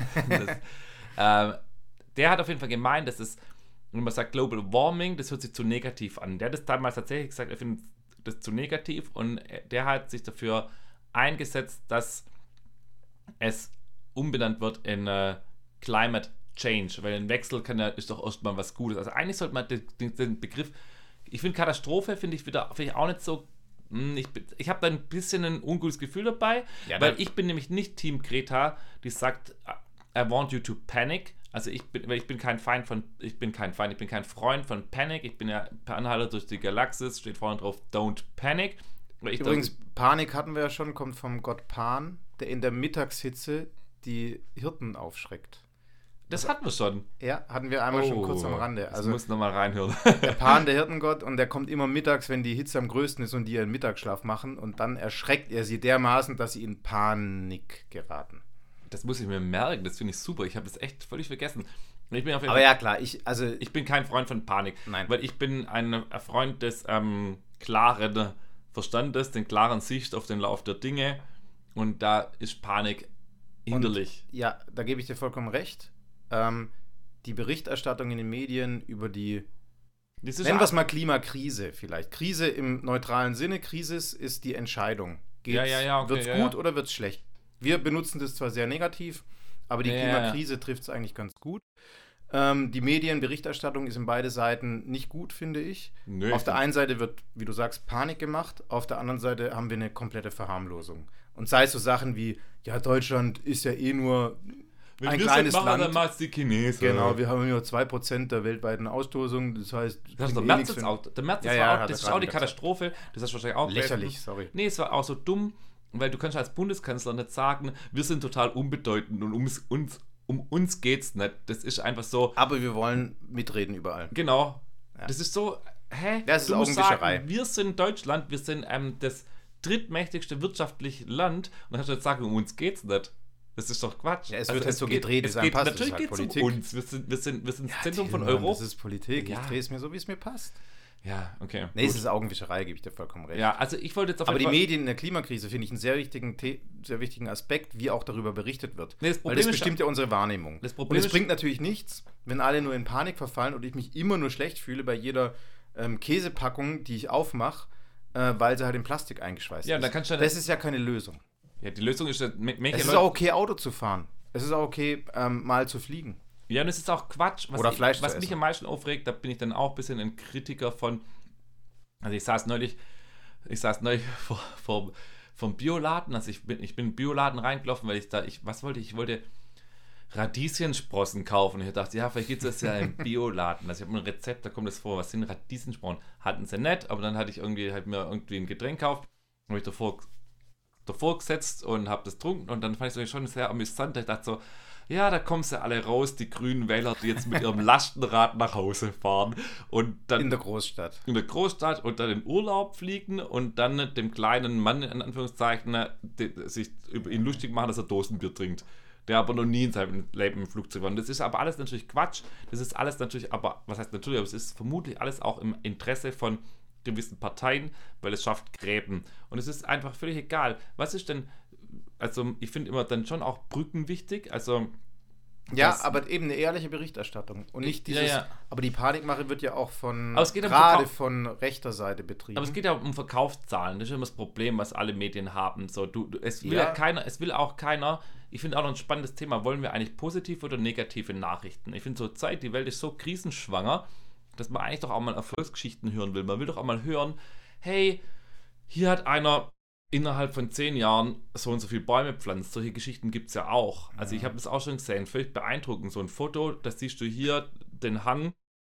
Der hat auf jeden Fall gemeint, dass es, wenn man sagt Global Warming, das hört sich zu negativ an. Der hat das damals tatsächlich gesagt, er findet das zu negativ und der hat sich dafür eingesetzt, dass es umbenannt wird in Climate Change, weil ein Wechsel ist doch erstmal was Gutes. Also eigentlich sollte man den Begriff, ich finde Katastrophe, finde ich auch nicht so. Ich habe da ein bisschen ein ungutes Gefühl dabei, weil ich bin nämlich nicht Team Greta, die sagt, I want you to panic. Also ich bin kein Freund von Panic. Ich bin ja per Anhalter durch die Galaxis, steht vorne drauf, don't panic. Übrigens, Panik hatten wir ja schon, kommt vom Gott Pan, der in der Mittagshitze die Hirten aufschreckt. Das hatten wir schon. Ja, hatten wir einmal schon kurz am Rande. Also muss nochmal reinhören. Der Pan, der Hirtengott, und der kommt immer mittags, wenn die Hitze am größten ist und die ihren Mittagsschlaf machen, und dann erschreckt er sie dermaßen, dass sie in Panik geraten. Das muss ich mir merken, das finde ich super. Ich habe das echt völlig vergessen. Aber ja, klar, ich bin kein Freund von Panik. Nein. Weil ich bin ein Freund des klaren Verstandes, den klaren Sicht auf den Lauf der Dinge, und da ist Panik hinderlich. Und, ja, da gebe ich dir vollkommen recht. Die Berichterstattung in den Medien über die, nennen wir es mal Klimakrise vielleicht. Krise im neutralen Sinne, Krisis ist die Entscheidung. Wird's gut oder wird's schlecht? Wir benutzen das zwar sehr negativ, aber die Klimakrise trifft es eigentlich ganz gut. Die Medienberichterstattung ist in beide Seiten nicht gut, finde ich. Nö, Auf der einen Seite wird, wie du sagst, Panik gemacht, auf der anderen Seite haben wir eine komplette Verharmlosung. Und sei es so Sachen wie, ja, Deutschland ist ja eh nur Wenn ein wir kleines es machen, Land. dann macht es die Chinesen. Genau, wir haben nur 2% der weltweiten Ausstoßung, das heißt... Das ist der bringt Merz nichts jetzt für- auch. Der Merz, Ja, das, ja, war auch, hat das er ist auch die gerade Katastrophe. Das hast du wahrscheinlich auch Lächerlich, gelesen. sorry. Nee, es war auch so dumm, weil du kannst als Bundeskanzler nicht sagen, wir sind total unbedeutend und um uns geht's nicht. Das ist einfach so, Aber wir wollen mitreden überall. genau. Ja. Das ist so, hä? Das ist du musst Augenwischerei. sagen, wir sind Deutschland, wir sind das drittmächtigste wirtschaftliche Land und dann kannst du jetzt sagen, um uns geht's nicht. Das ist doch Quatsch. Ja, es wird halt so gedreht, wie es einem passt. Das ist Natürlich halt geht es um Politik. uns. Wir sind das Zentrum von Tillmann, Europa. Das ist Politik, Ja. ich drehe es mir so, wie es mir passt. Ja, okay. Nee, gut. es ist Augenwischerei, gebe ich dir vollkommen recht. Ja, also ich wollte jetzt auf Aber die jeden Fall- Medien in der Klimakrise finde ich einen sehr wichtigen Aspekt, wie auch darüber berichtet wird. Nee, das Weil Problem das ist bestimmt ja unsere Wahrnehmung. Das Und Problem es ist- bringt natürlich nichts, wenn alle nur in Panik verfallen und ich mich immer nur schlecht fühle bei jeder Käsepackung, die ich aufmache, weil sie halt in Plastik eingeschweißt Ja, ist. dann kannst du ja Das ist ja keine Lösung. Ja, die Lösung ist ja, Es ist auch okay, Auto zu fahren. Es ist auch okay, mal zu fliegen. Ja, und es ist auch Quatsch. Oder Fleisch was zu mich essen. am meisten aufregt, da bin ich dann auch ein bisschen ein Kritiker von. Also ich saß neulich vom Bioladen, also ich bin in den Bioladen reingelaufen, weil ich wollte Radieschensprossen kaufen. Und ich dachte, ja, vielleicht gibt es das ja im Bioladen. Also ich habe ein Rezept, da kommt das vor, was sind Radieschensprossen? Hatten sie nicht, aber dann hatte ich mir irgendwie ein Getränk gekauft, habe ich davor gesetzt und habe das getrunken und dann fand ich es schon sehr amüsant. Ich dachte so, ja, da kommen sie alle raus, die grünen Wähler, die jetzt mit ihrem Lastenrad nach Hause fahren und dann In der Großstadt. in der Großstadt und dann in Urlaub fliegen und dann dem kleinen Mann, in Anführungszeichen, sich über ihn lustig machen, dass er Dosenbier trinkt. Der aber noch nie in seinem Leben im Flugzeug war. Und das ist aber alles natürlich Quatsch. Das ist alles natürlich, aber was heißt natürlich, aber es ist vermutlich alles auch im Interesse von gewissen Parteien, weil es schafft Gräben. Und es ist einfach völlig egal. Was ist denn, also ich finde immer dann schon auch Brücken wichtig, also Ja, das- aber eben eine ehrliche Berichterstattung. Und nicht dieses. Ja. Aber die Panikmache wird ja auch Aber es geht um gerade Verkauf- von rechter Seite betrieben. aber es geht ja um Verkaufszahlen, das ist immer das Problem, was alle Medien haben. So, es will Ja. ja keiner, es will auch keiner, ich finde auch noch ein spannendes Thema, wollen wir eigentlich positive oder negative Nachrichten? Ich finde zur Zeit, die Welt ist so krisenschwanger, dass man eigentlich doch auch mal Erfolgsgeschichten hören will. Man will doch auch mal hören, hey, hier hat einer innerhalb von 10 Jahren so und so viele Bäume pflanzt. Solche Geschichten gibt es ja auch. Also ich habe das auch schon gesehen, völlig beeindruckend. So ein Foto, das siehst du hier, den Hang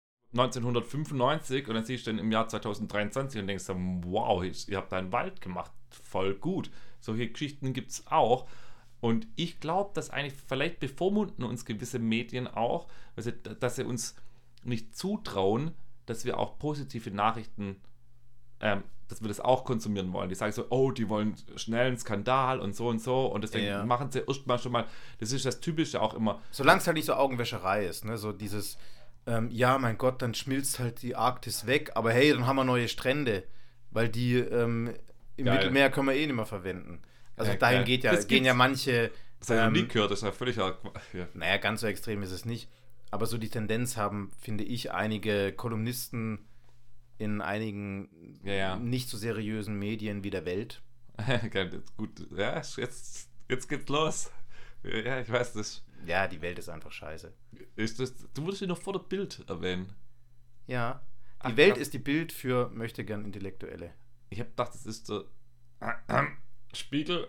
1995 und dann siehst du den im Jahr 2023 und denkst dann, wow, ihr habt da einen Wald gemacht. Voll gut. Solche Geschichten gibt es auch. Und ich glaube, dass eigentlich, vielleicht bevormunden uns gewisse Medien auch, also, dass sie uns nicht zutrauen, dass wir auch positive Nachrichten, dass wir das auch konsumieren wollen. Die sagen so, oh, die wollen schnell einen Skandal und so und deswegen Ja. machen sie erstmal schon mal, das ist das Typische auch immer. Solange es halt nicht so Augenwäscherei ist, ne? So dieses, ja, mein Gott, dann schmilzt halt die Arktis weg, aber hey, dann haben wir neue Strände, weil die im Geil. Mittelmeer können wir eh nicht mehr verwenden. Also Ja, dahin geil. Das gehen ja gibt's. manche, Das habe ich noch nie gehört, das ist ja völlig, ja. naja, ganz so extrem ist es nicht, aber so die Tendenz haben, finde ich, einige Kolumnisten in einigen Ja. nicht so seriösen Medien wie der Welt. Geil, das ist gut. Ja, jetzt geht's los. Ja, ich weiß das. Ja, die Welt ist einfach scheiße. Du würdest ihn noch vor der Bild erwähnen. Ja, die Ach, Welt krass. ist die Bild für möchte gern Intellektuelle. Ich habe gedacht, das ist der Spiegel.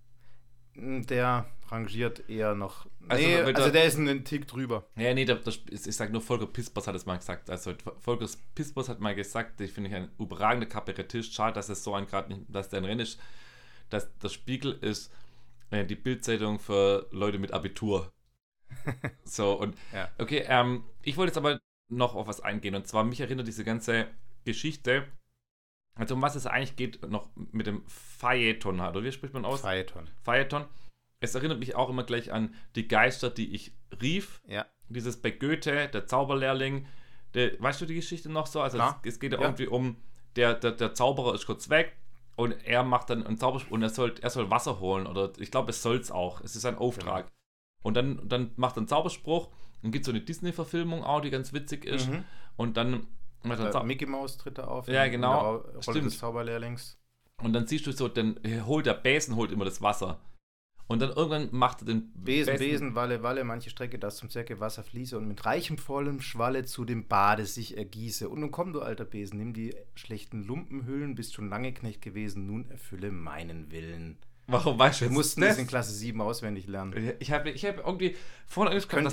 Der rangiert eher noch. Also, Nee, weil also der- der ist einen Tick drüber. Ja, nee, ich sage nur, Volker Pispers hat es mal gesagt. Also Volker Pispers hat mal gesagt, ich finde ein überragender Kabarettist, schade, dass es so ein gerade nicht, dass der ein Rennen ist, dass der Spiegel ist die Bildzeitung für Leute mit Abitur. So, und Ja. okay, ich wollte jetzt aber noch auf was eingehen, und zwar mich erinnert diese ganze Geschichte, also um was es eigentlich geht, noch mit dem Feuilleton, oder wie spricht man aus? Phaeton. Feuilleton. Es erinnert mich auch immer gleich an die Geister, die ich rief. Ja. Dieses bei Goethe, der Zauberlehrling. Weißt du die Geschichte noch so? Also Klar. es geht ja Ja. irgendwie um, der Zauberer ist kurz weg und er macht dann einen Zauberspruch und er soll Wasser holen. Oder ich glaube, es soll es auch. Es ist ein Auftrag. Genau. Und dann macht er einen Zauberspruch und gibt so eine Disney-Verfilmung auch, die ganz witzig ist. Mhm. Und dann macht er einen Mickey Mouse tritt da auf. Ja, in genau. der Rolle Stimmt. des Zauberlehrlings. Und dann siehst du so, dann holt der Besen immer das Wasser. Und dann irgendwann macht er den Besen, Walle, manche Strecke, das zum Zwecke Wasser fließe und mit reichem vollem Schwalle zu dem Bade sich ergieße. Und nun komm, du alter Besen, nimm die schlechten Lumpenhüllen, bist schon lange Knecht gewesen, nun erfülle meinen Willen. Warum weißt du Wir jetzt mussten das in Klasse 7 auswendig lernen. Ich hab irgendwie vorhin angesprochen,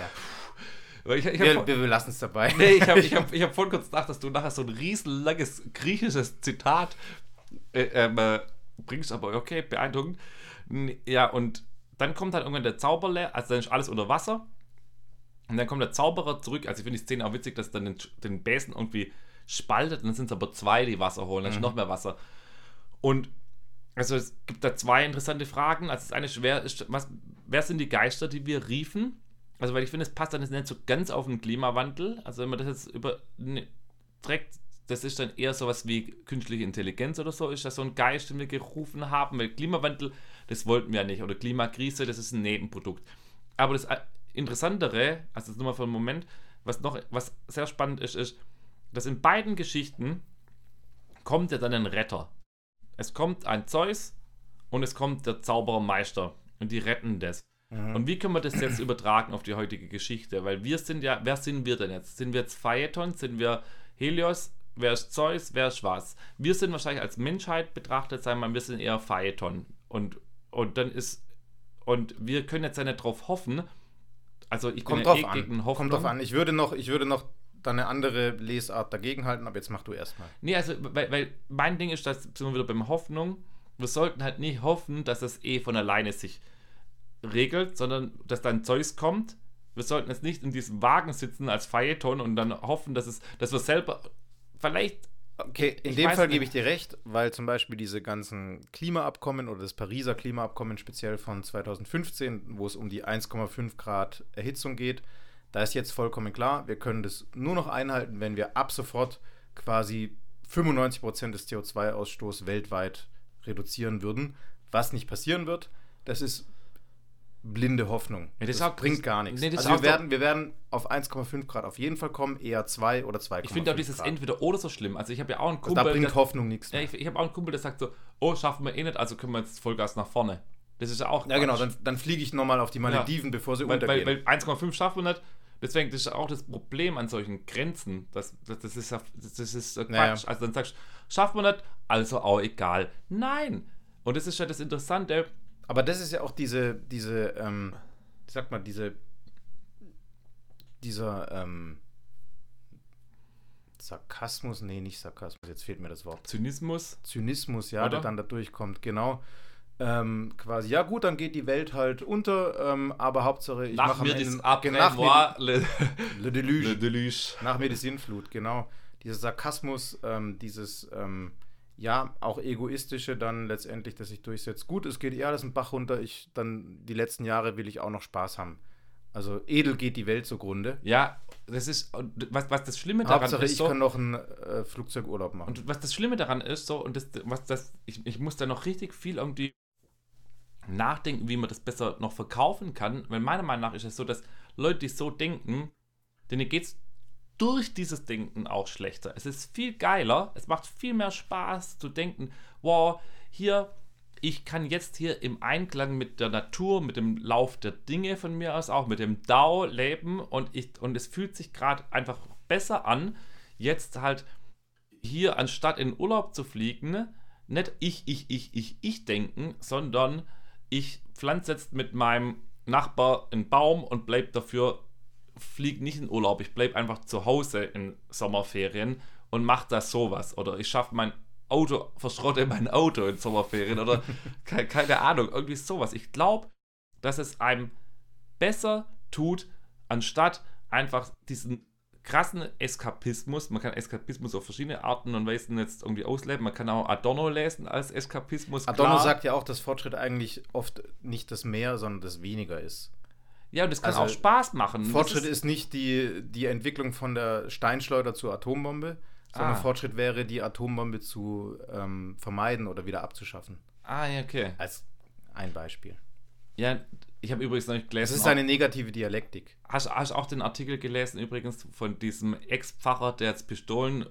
Wir lassen es dabei. Nee, ich hab vorhin kurz gedacht, dass du nachher so ein riesenlanges griechisches Zitat bringst, aber okay, beeindruckend. Ja, und dann kommt halt irgendwann der Zauberlehrer, also dann ist alles unter Wasser und dann kommt der Zauberer zurück, also ich finde die Szene auch witzig, dass dann den Besen irgendwie spaltet und dann sind es aber 2, die Wasser holen, dann ist noch mehr Wasser. Und also es gibt da 2 interessante Fragen, also das eine ist, wer sind die Geister, die wir riefen? Also weil ich finde, es passt dann nicht so ganz auf den Klimawandel, also wenn man das jetzt trägt, das ist dann eher sowas wie künstliche Intelligenz oder so, ist das so ein Geist, den wir gerufen haben, weil Klimawandel, das wollten wir ja nicht, oder Klimakrise, das ist ein Nebenprodukt. Aber das Interessantere, also das nur mal für einen Moment, was sehr spannend ist, dass in beiden Geschichten kommt ja dann ein Retter. Es kommt ein Zeus und es kommt der Zauberermeister und die retten das. Und wie können wir das jetzt übertragen auf die heutige Geschichte? Weil wer sind wir denn jetzt? Sind wir jetzt Phaeton? Sind wir Helios? Wer ist Zeus? Wer ist was? Wir sind wahrscheinlich als Menschheit betrachtet, sagen wir mal, wir sind eher Phaeton. Und wir können jetzt ja nicht drauf hoffen. Also ich bin ja gegen Hoffnung. Kommt drauf an. Ich würde noch dann eine andere Lesart dagegenhalten, aber jetzt mach du erstmal. Nee, also weil mein Ding ist, dass sind wir wieder beim Hoffnung. Wir sollten halt nicht hoffen, dass das von alleine sich regelt, sondern dass dann Zeus kommt. Wir sollten jetzt nicht in diesem Wagen sitzen als Phaeton und dann hoffen, dass wir selber vielleicht. Okay, in dem Fall gebe ich dir recht, weil zum Beispiel diese ganzen Klimaabkommen oder das Pariser Klimaabkommen speziell von 2015, wo es um die 1,5 Grad Erhitzung geht, da ist jetzt vollkommen klar, wir können das nur noch einhalten, wenn wir ab sofort quasi 95% des CO2-Ausstoßes weltweit reduzieren würden, was nicht passieren wird. Das ist blinde Hoffnung. Ja, das bringt gar nichts. Nee, also wir werden auf 1,5 Grad auf jeden Fall kommen, eher 2 oder 2,5 Grad. Ich finde auch dieses entweder oder so schlimm. Also ich habe ja auch einen Kumpel, da bringt Hoffnung nichts mehr. Ja, ich habe auch einen Kumpel, der sagt so, oh, schaffen wir eh nicht, also können wir jetzt Vollgas nach vorne. Das ist ja auch Ja, genau, dann fliege ich nochmal auf die Malediven, bevor sie untergehen. Weil 1,5 schaffen wir nicht. Deswegen, das ist auch das Problem an solchen Grenzen. Das ist Quatsch. Naja. Also dann sagst du, schaffen wir nicht, also auch egal. Nein. Und das ist ja das Interessante. Aber das ist ja auch dieser Sarkasmus, nee, nicht Sarkasmus, jetzt fehlt mir das Wort. Zynismus, ja, oder? Der dann da durchkommt, genau. Quasi, ja gut, dann geht die Welt halt unter, aber Hauptsache ich mache mir das Le Deluge. Nach mir die Sinnflut, genau. Dieser Sarkasmus, ja, auch egoistische dann letztendlich, dass sich durchsetzt. Gut, es geht alles einen Bach runter, dann die letzten Jahre will ich auch noch Spaß haben. Also edel geht die Welt zugrunde. Ja, das ist, was das Schlimme daran Hauptsache, ist. Ich kann noch einen Flugzeugurlaub machen. Und was das Schlimme daran ist, so, und ich muss da noch richtig viel irgendwie nachdenken, wie man das besser noch verkaufen kann, weil meiner Meinung nach ist es so, dass Leute, die so denken, denen geht es durch dieses Denken auch schlechter. Es ist viel geiler, es macht viel mehr Spaß zu denken, wow, ich kann jetzt hier im Einklang mit der Natur, mit dem Lauf der Dinge von mir aus auch, mit dem Dao leben und es fühlt sich gerade einfach besser an, jetzt halt hier anstatt in Urlaub zu fliegen, nicht ich denken, sondern ich pflanze jetzt mit meinem Nachbar einen Baum und fliege nicht in Urlaub, ich bleibe einfach zu Hause in Sommerferien und mache da sowas. Oder ich verschrotte mein Auto in Sommerferien oder keine Ahnung, irgendwie sowas. Ich glaube, dass es einem besser tut, anstatt einfach diesen krassen Eskapismus. Man kann Eskapismus auf verschiedene Arten und Weisen jetzt irgendwie ausleben. Man kann auch Adorno lesen als Eskapismus. Adorno sagt ja auch, dass Fortschritt eigentlich oft nicht das Mehr, sondern das Weniger ist. Ja, und das kann auch Spaß machen. Fortschritt ist nicht die Entwicklung von der Steinschleuder zur Atombombe, sondern Fortschritt wäre, die Atombombe zu vermeiden oder wieder abzuschaffen. Ja, okay. Als ein Beispiel. Ja, ich habe übrigens noch nicht gelesen. Das ist eine negative Dialektik. Hast du auch den Artikel gelesen, übrigens, von diesem Ex-Pfarrer, der jetzt Pistolen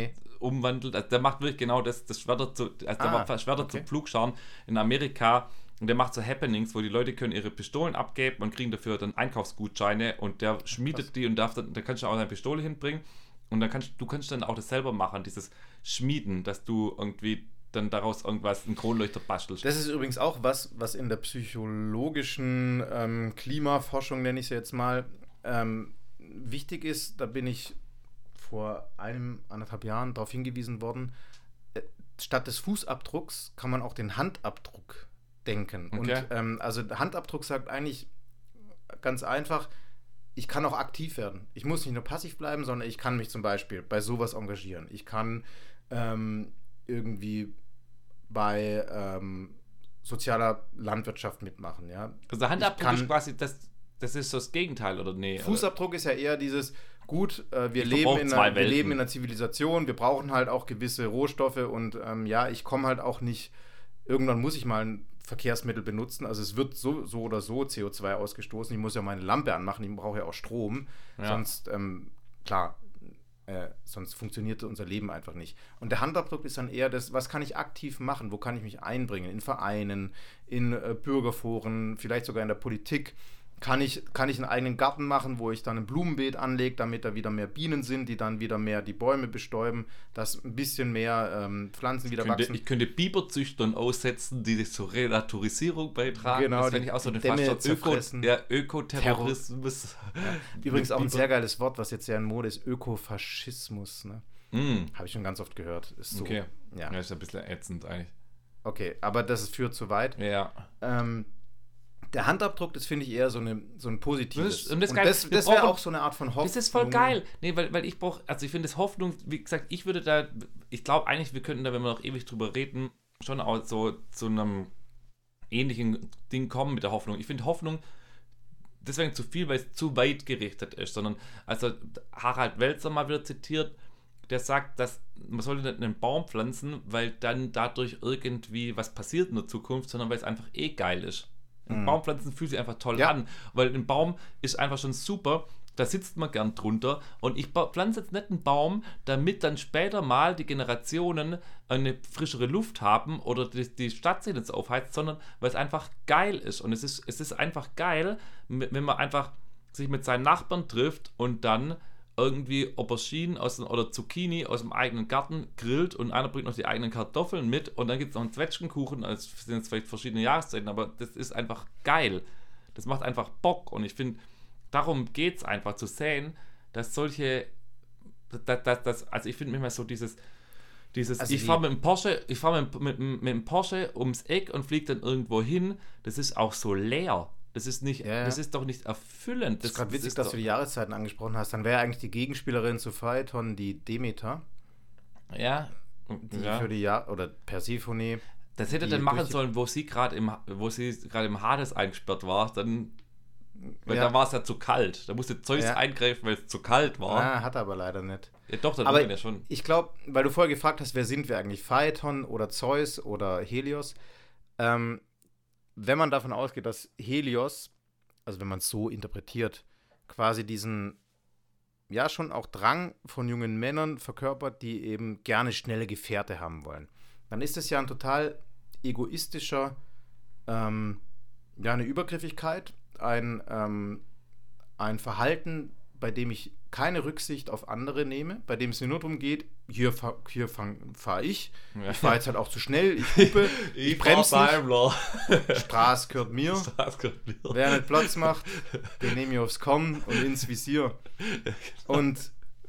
umwandelt? Also der macht wirklich genau das Schwerter zum Pflugscharen in Amerika. und der macht so Happenings, wo die Leute können ihre Pistolen abgeben und kriegen dafür dann Einkaufsgutscheine und der schmiedet die und da kannst du auch eine Pistole hinbringen und dann kannst du dann auch das selber machen, dieses Schmieden, dass du irgendwie dann daraus irgendwas, einen Kronleuchter bastelst. Das ist übrigens auch was in der psychologischen Klimaforschung, nenne ich es jetzt mal, wichtig ist. Da bin ich vor 1,5 Jahren darauf hingewiesen worden, statt des Fußabdrucks kann man auch den Handabdruck denken. Okay. Und also Handabdruck sagt eigentlich ganz einfach, ich kann auch aktiv werden. Ich muss nicht nur passiv bleiben, sondern ich kann mich zum Beispiel bei sowas engagieren. Ich kann irgendwie bei sozialer Landwirtschaft mitmachen. Ja? Also Handabdruck ist quasi, das ist so das Gegenteil, oder nee? Fußabdruck ist ja eher dieses, gut, wir leben in einer Zivilisation, wir brauchen halt auch gewisse Rohstoffe und ich komme halt auch nicht, irgendwann muss ich mal ein Verkehrsmittel benutzen, also es wird so oder so CO2 ausgestoßen, ich muss ja meine Lampe anmachen, ich brauche ja auch Strom, sonst, sonst funktioniert unser Leben einfach nicht. Und der Handabdruck ist dann eher das, was kann ich aktiv machen, wo kann ich mich einbringen, in Vereinen, in Bürgerforen, vielleicht sogar in der Politik. Kann ich einen eigenen Garten machen, wo ich dann ein Blumenbeet anlege, damit da wieder mehr Bienen sind, die dann wieder mehr die Bäume bestäuben, dass ein bisschen mehr Pflanzen wieder wachsen. Ich könnte Biberzüchtern aussetzen, die zur Renaturisierung beitragen. Genau, das fände ich auch so eine Ökoterrorismus. Ja. Übrigens auch ein sehr geiles Wort, was jetzt sehr in Mode ist, Ökofaschismus. Ne? Habe ich schon ganz oft gehört. Ist so, okay. Ja, ist ein bisschen ätzend eigentlich. Okay, aber das führt zu weit. Ja. Der Handabdruck, das finde ich eher so ein positives. Das wäre auch so eine Art von Hoffnung. Das ist voll geil. Nee, weil ich ich finde das Hoffnung, wie gesagt, ich glaube eigentlich, wir könnten da, wenn wir noch ewig drüber reden, schon auch so zu einem ähnlichen Ding kommen mit der Hoffnung. Ich finde Hoffnung deswegen zu viel, weil es zu weit gerichtet ist, sondern, also Harald Welzer mal wieder zitiert, der sagt, dass man sollte nicht einen Baum pflanzen, weil dann dadurch irgendwie was passiert in der Zukunft, sondern weil es einfach geil ist. Ein Baumpflanzen fühlt sich einfach toll an, weil ein Baum ist einfach schon super, da sitzt man gern drunter und ich pflanze jetzt nicht einen Baum, damit dann später mal die Generationen eine frischere Luft haben oder die Stadt sich nicht so aufheizt, sondern weil es einfach geil ist und es ist einfach geil, wenn man einfach sich mit seinen Nachbarn trifft und dann irgendwie Auberginen oder Zucchini aus dem eigenen Garten grillt und einer bringt noch die eigenen Kartoffeln mit und dann gibt es noch einen Zwetschgenkuchen, das sind jetzt vielleicht verschiedene Jahreszeiten, aber das ist einfach geil. Das macht einfach Bock und ich finde, darum geht es einfach zu sehen, dass solche, also ich finde manchmal so dieses also ich fahre mit dem Porsche ums Eck und fliege dann irgendwo hin, das ist auch so leer. Das ist nicht, das ist doch nicht erfüllend. Das ist gerade witzig, dass du die Jahreszeiten angesprochen hast. Dann wäre eigentlich die Gegenspielerin zu Phaeton die Demeter. Ja. Die für die oder Persephone. Das hätte dann machen sollen, wo sie gerade im Hades eingesperrt war. Weil da war es ja zu kalt. Da musste Zeus eingreifen, weil es zu kalt war. Ja, hat er aber leider nicht. Ja, doch, das aber ja schon. Ich glaube, weil du vorher gefragt hast, wer sind wir eigentlich? Phaeton oder Zeus oder Helios? Wenn man davon ausgeht, dass Helios, also wenn man es so interpretiert, quasi diesen, schon auch Drang von jungen Männern verkörpert, die eben gerne schnelle Gefährte haben wollen, dann ist es ja ein total egoistischer, eine Übergriffigkeit, ein Verhalten, bei dem ich keine Rücksicht auf andere nehme, bei dem es mir nur darum geht, hier fahre ich. Ja. Ich fahre jetzt halt auch zu schnell, ich hupe, ich bremse nicht. Straße gehört mir. Wer nicht Platz macht, den nehme ich aufs Korn und ins Visier. Und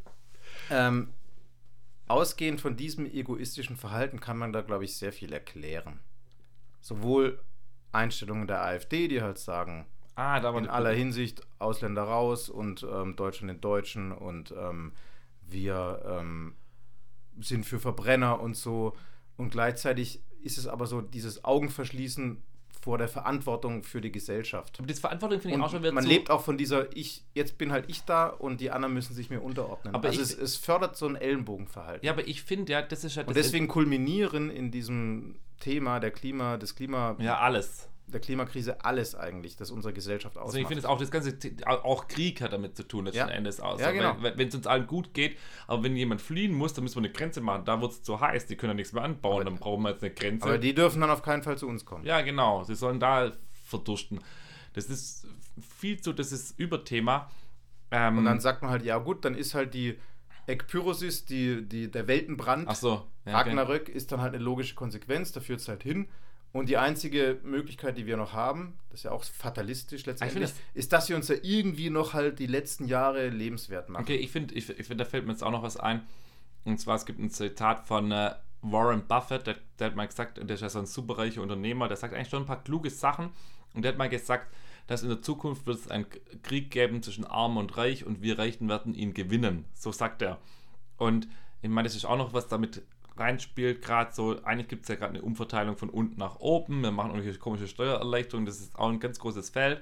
ausgehend von diesem egoistischen Verhalten kann man da, glaube ich, sehr viel erklären. Sowohl Einstellungen der AfD, die halt sagen, in aller Hinsicht Ausländer raus und Deutschland den Deutschen und wir sind für Verbrenner und so. Und gleichzeitig ist es aber so dieses Augenverschließen vor der Verantwortung für die Gesellschaft. Aber diese Verantwortung finde ich auch schon wieder man lebt auch von dieser, jetzt bin halt ich da und die anderen müssen sich mir unterordnen. Aber also es fördert so ein Ellenbogenverhalten. Ja, aber ich finde das ist halt... Und deswegen kulminieren in diesem Thema des Klima... Ja, alles. der Klimakrise alles eigentlich, das unsere Gesellschaft ausmacht. Also ich finde es auch, das ganze, auch Krieg hat damit zu tun, letzten Endes aus. Ja, genau. Wenn es uns allen gut geht, aber wenn jemand fliehen muss, dann müssen wir eine Grenze machen. Da wird es zu heiß, die können ja nichts mehr anbauen, dann brauchen wir jetzt eine Grenze. Aber die dürfen dann auf keinen Fall zu uns kommen. Ja, genau, sie sollen da verdursten. Das ist das ist Überthema. Und dann sagt man halt, ja gut, dann ist halt die Ekpyrosis, der Weltenbrand, ach so, ja, Ragnarök ist dann halt eine logische Konsequenz, da führt es halt hin. Und die einzige Möglichkeit, die wir noch haben, das ist ja auch fatalistisch letztendlich, ist, dass wir uns ja irgendwie noch halt die letzten Jahre lebenswert machen. Okay, ich finde, da fällt mir jetzt auch noch was ein. Und zwar, es gibt ein Zitat von Warren Buffett, der hat mal gesagt, der ist ja so ein superreicher Unternehmer, der sagt eigentlich schon ein paar kluge Sachen. Und der hat mal gesagt, dass in der Zukunft wird es einen Krieg geben zwischen Arm und Reich und wir Reichen werden ihn gewinnen. So sagt er. Und ich meine, das ist auch noch was damit reinspielt, gerade so, eigentlich gibt es ja gerade eine Umverteilung von unten nach oben, wir machen irgendwelche komische Steuererleichterungen, das ist auch ein ganz großes Feld,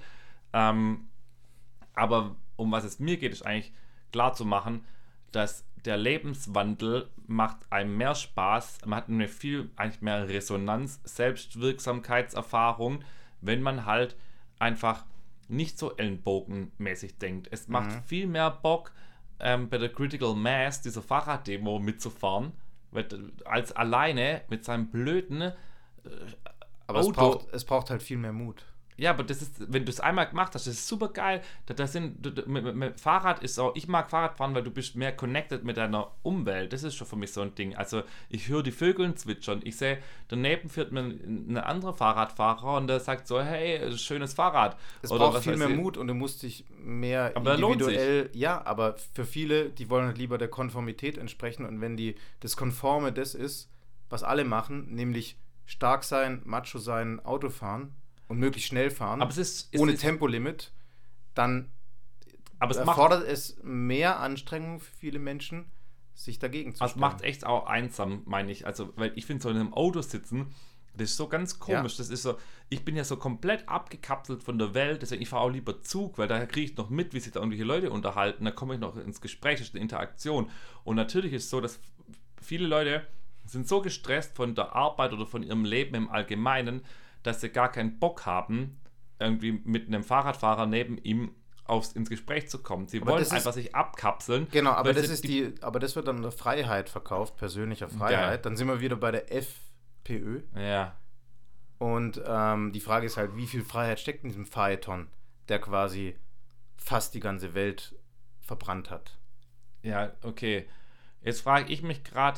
aber um was es mir geht, ist eigentlich klar zu machen, dass der Lebenswandel macht einem mehr Spaß, man hat eigentlich mehr Resonanz, Selbstwirksamkeitserfahrung, wenn man halt einfach nicht so ellenbogenmäßig denkt. Es macht viel mehr Bock, bei der Critical Mass, dieser Fahrraddemo mitzufahren, als alleine mit seinem blöden aber Auto. Es braucht halt viel mehr Mut. Ja, aber das ist, wenn du es einmal gemacht hast, das ist super geil. Mit Fahrrad ist auch, ich mag Fahrrad fahren, weil du bist mehr connected mit deiner Umwelt. Das ist schon für mich so ein Ding. Also ich höre die Vögel zwitschern. Ich sehe, daneben führt mir ein anderer Fahrradfahrer und der sagt so, hey, schönes Fahrrad. Es braucht viel mehr Mut und du musst dich mehr aber individuell, ja, aber für viele, die wollen halt lieber der Konformität entsprechen und wenn das Konforme das ist, was alle machen, nämlich stark sein, macho sein, Auto fahren, und möglichst schnell fahren, aber ohne Tempolimit, dann erfordert es mehr Anstrengung für viele Menschen, sich dagegen zu stellen. Es macht echt auch einsam, meine ich. Also, weil ich finde, so in einem Auto sitzen, das ist so ganz komisch. Ja. Das ist so, ich bin ja so komplett abgekapselt von der Welt, deswegen ich fahre auch lieber Zug, weil da kriege ich noch mit, wie sich da irgendwelche Leute unterhalten, da komme ich noch ins Gespräch, das ist eine Interaktion. Und natürlich ist es so, dass viele Leute sind so gestresst von der Arbeit oder von ihrem Leben im Allgemeinen, dass sie gar keinen Bock haben, irgendwie mit einem Fahrradfahrer neben ihm ins Gespräch zu kommen. Sie wollen einfach sich abkapseln. Genau, aber das wird dann unter Freiheit verkauft, persönlicher Freiheit. Geil. Dann sind wir wieder bei der FPÖ. Ja. Und die Frage ist halt, wie viel Freiheit steckt in diesem Phaeton, der quasi fast die ganze Welt verbrannt hat. Ja, okay. Jetzt frage ich mich gerade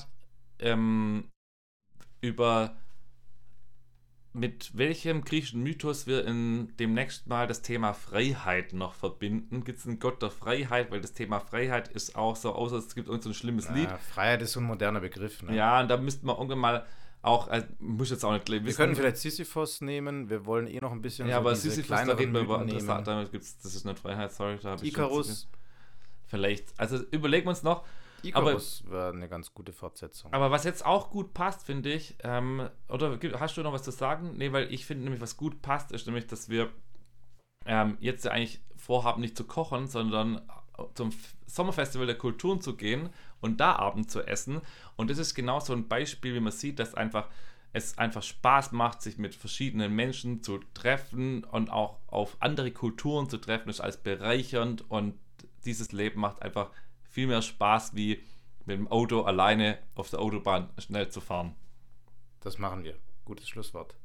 mit welchem griechischen Mythos wir demnächst mal das Thema Freiheit noch verbinden. Gibt es einen Gott der Freiheit? Weil das Thema Freiheit ist auch so, außer es gibt irgend so ein schlimmes Lied. Freiheit ist so ein moderner Begriff. Ne? Ja, und da müssten wir irgendwann mal auch, muss jetzt auch nicht wissen. Wir können vielleicht Sisyphos nehmen, wir wollen noch ein bisschen ja, so aber Sisyphos, da reden wir über das ist nicht Freiheit, sorry. Da Icarus. Vielleicht, also überlegen wir uns noch. Icarus war eine ganz gute Fortsetzung. Aber was jetzt auch gut passt, finde ich, oder hast du noch was zu sagen? Nee, weil ich finde nämlich, was gut passt, ist nämlich, dass wir jetzt ja eigentlich vorhaben, nicht zu kochen, sondern zum Sommerfestival der Kulturen zu gehen und da Abend zu essen. Und das ist genau so ein Beispiel, wie man sieht, dass es einfach Spaß macht, sich mit verschiedenen Menschen zu treffen und auch auf andere Kulturen zu treffen, ist alles bereichernd und dieses Leben macht einfach viel mehr Spaß, wie mit dem Auto alleine auf der Autobahn schnell zu fahren. Das machen wir. Gutes Schlusswort.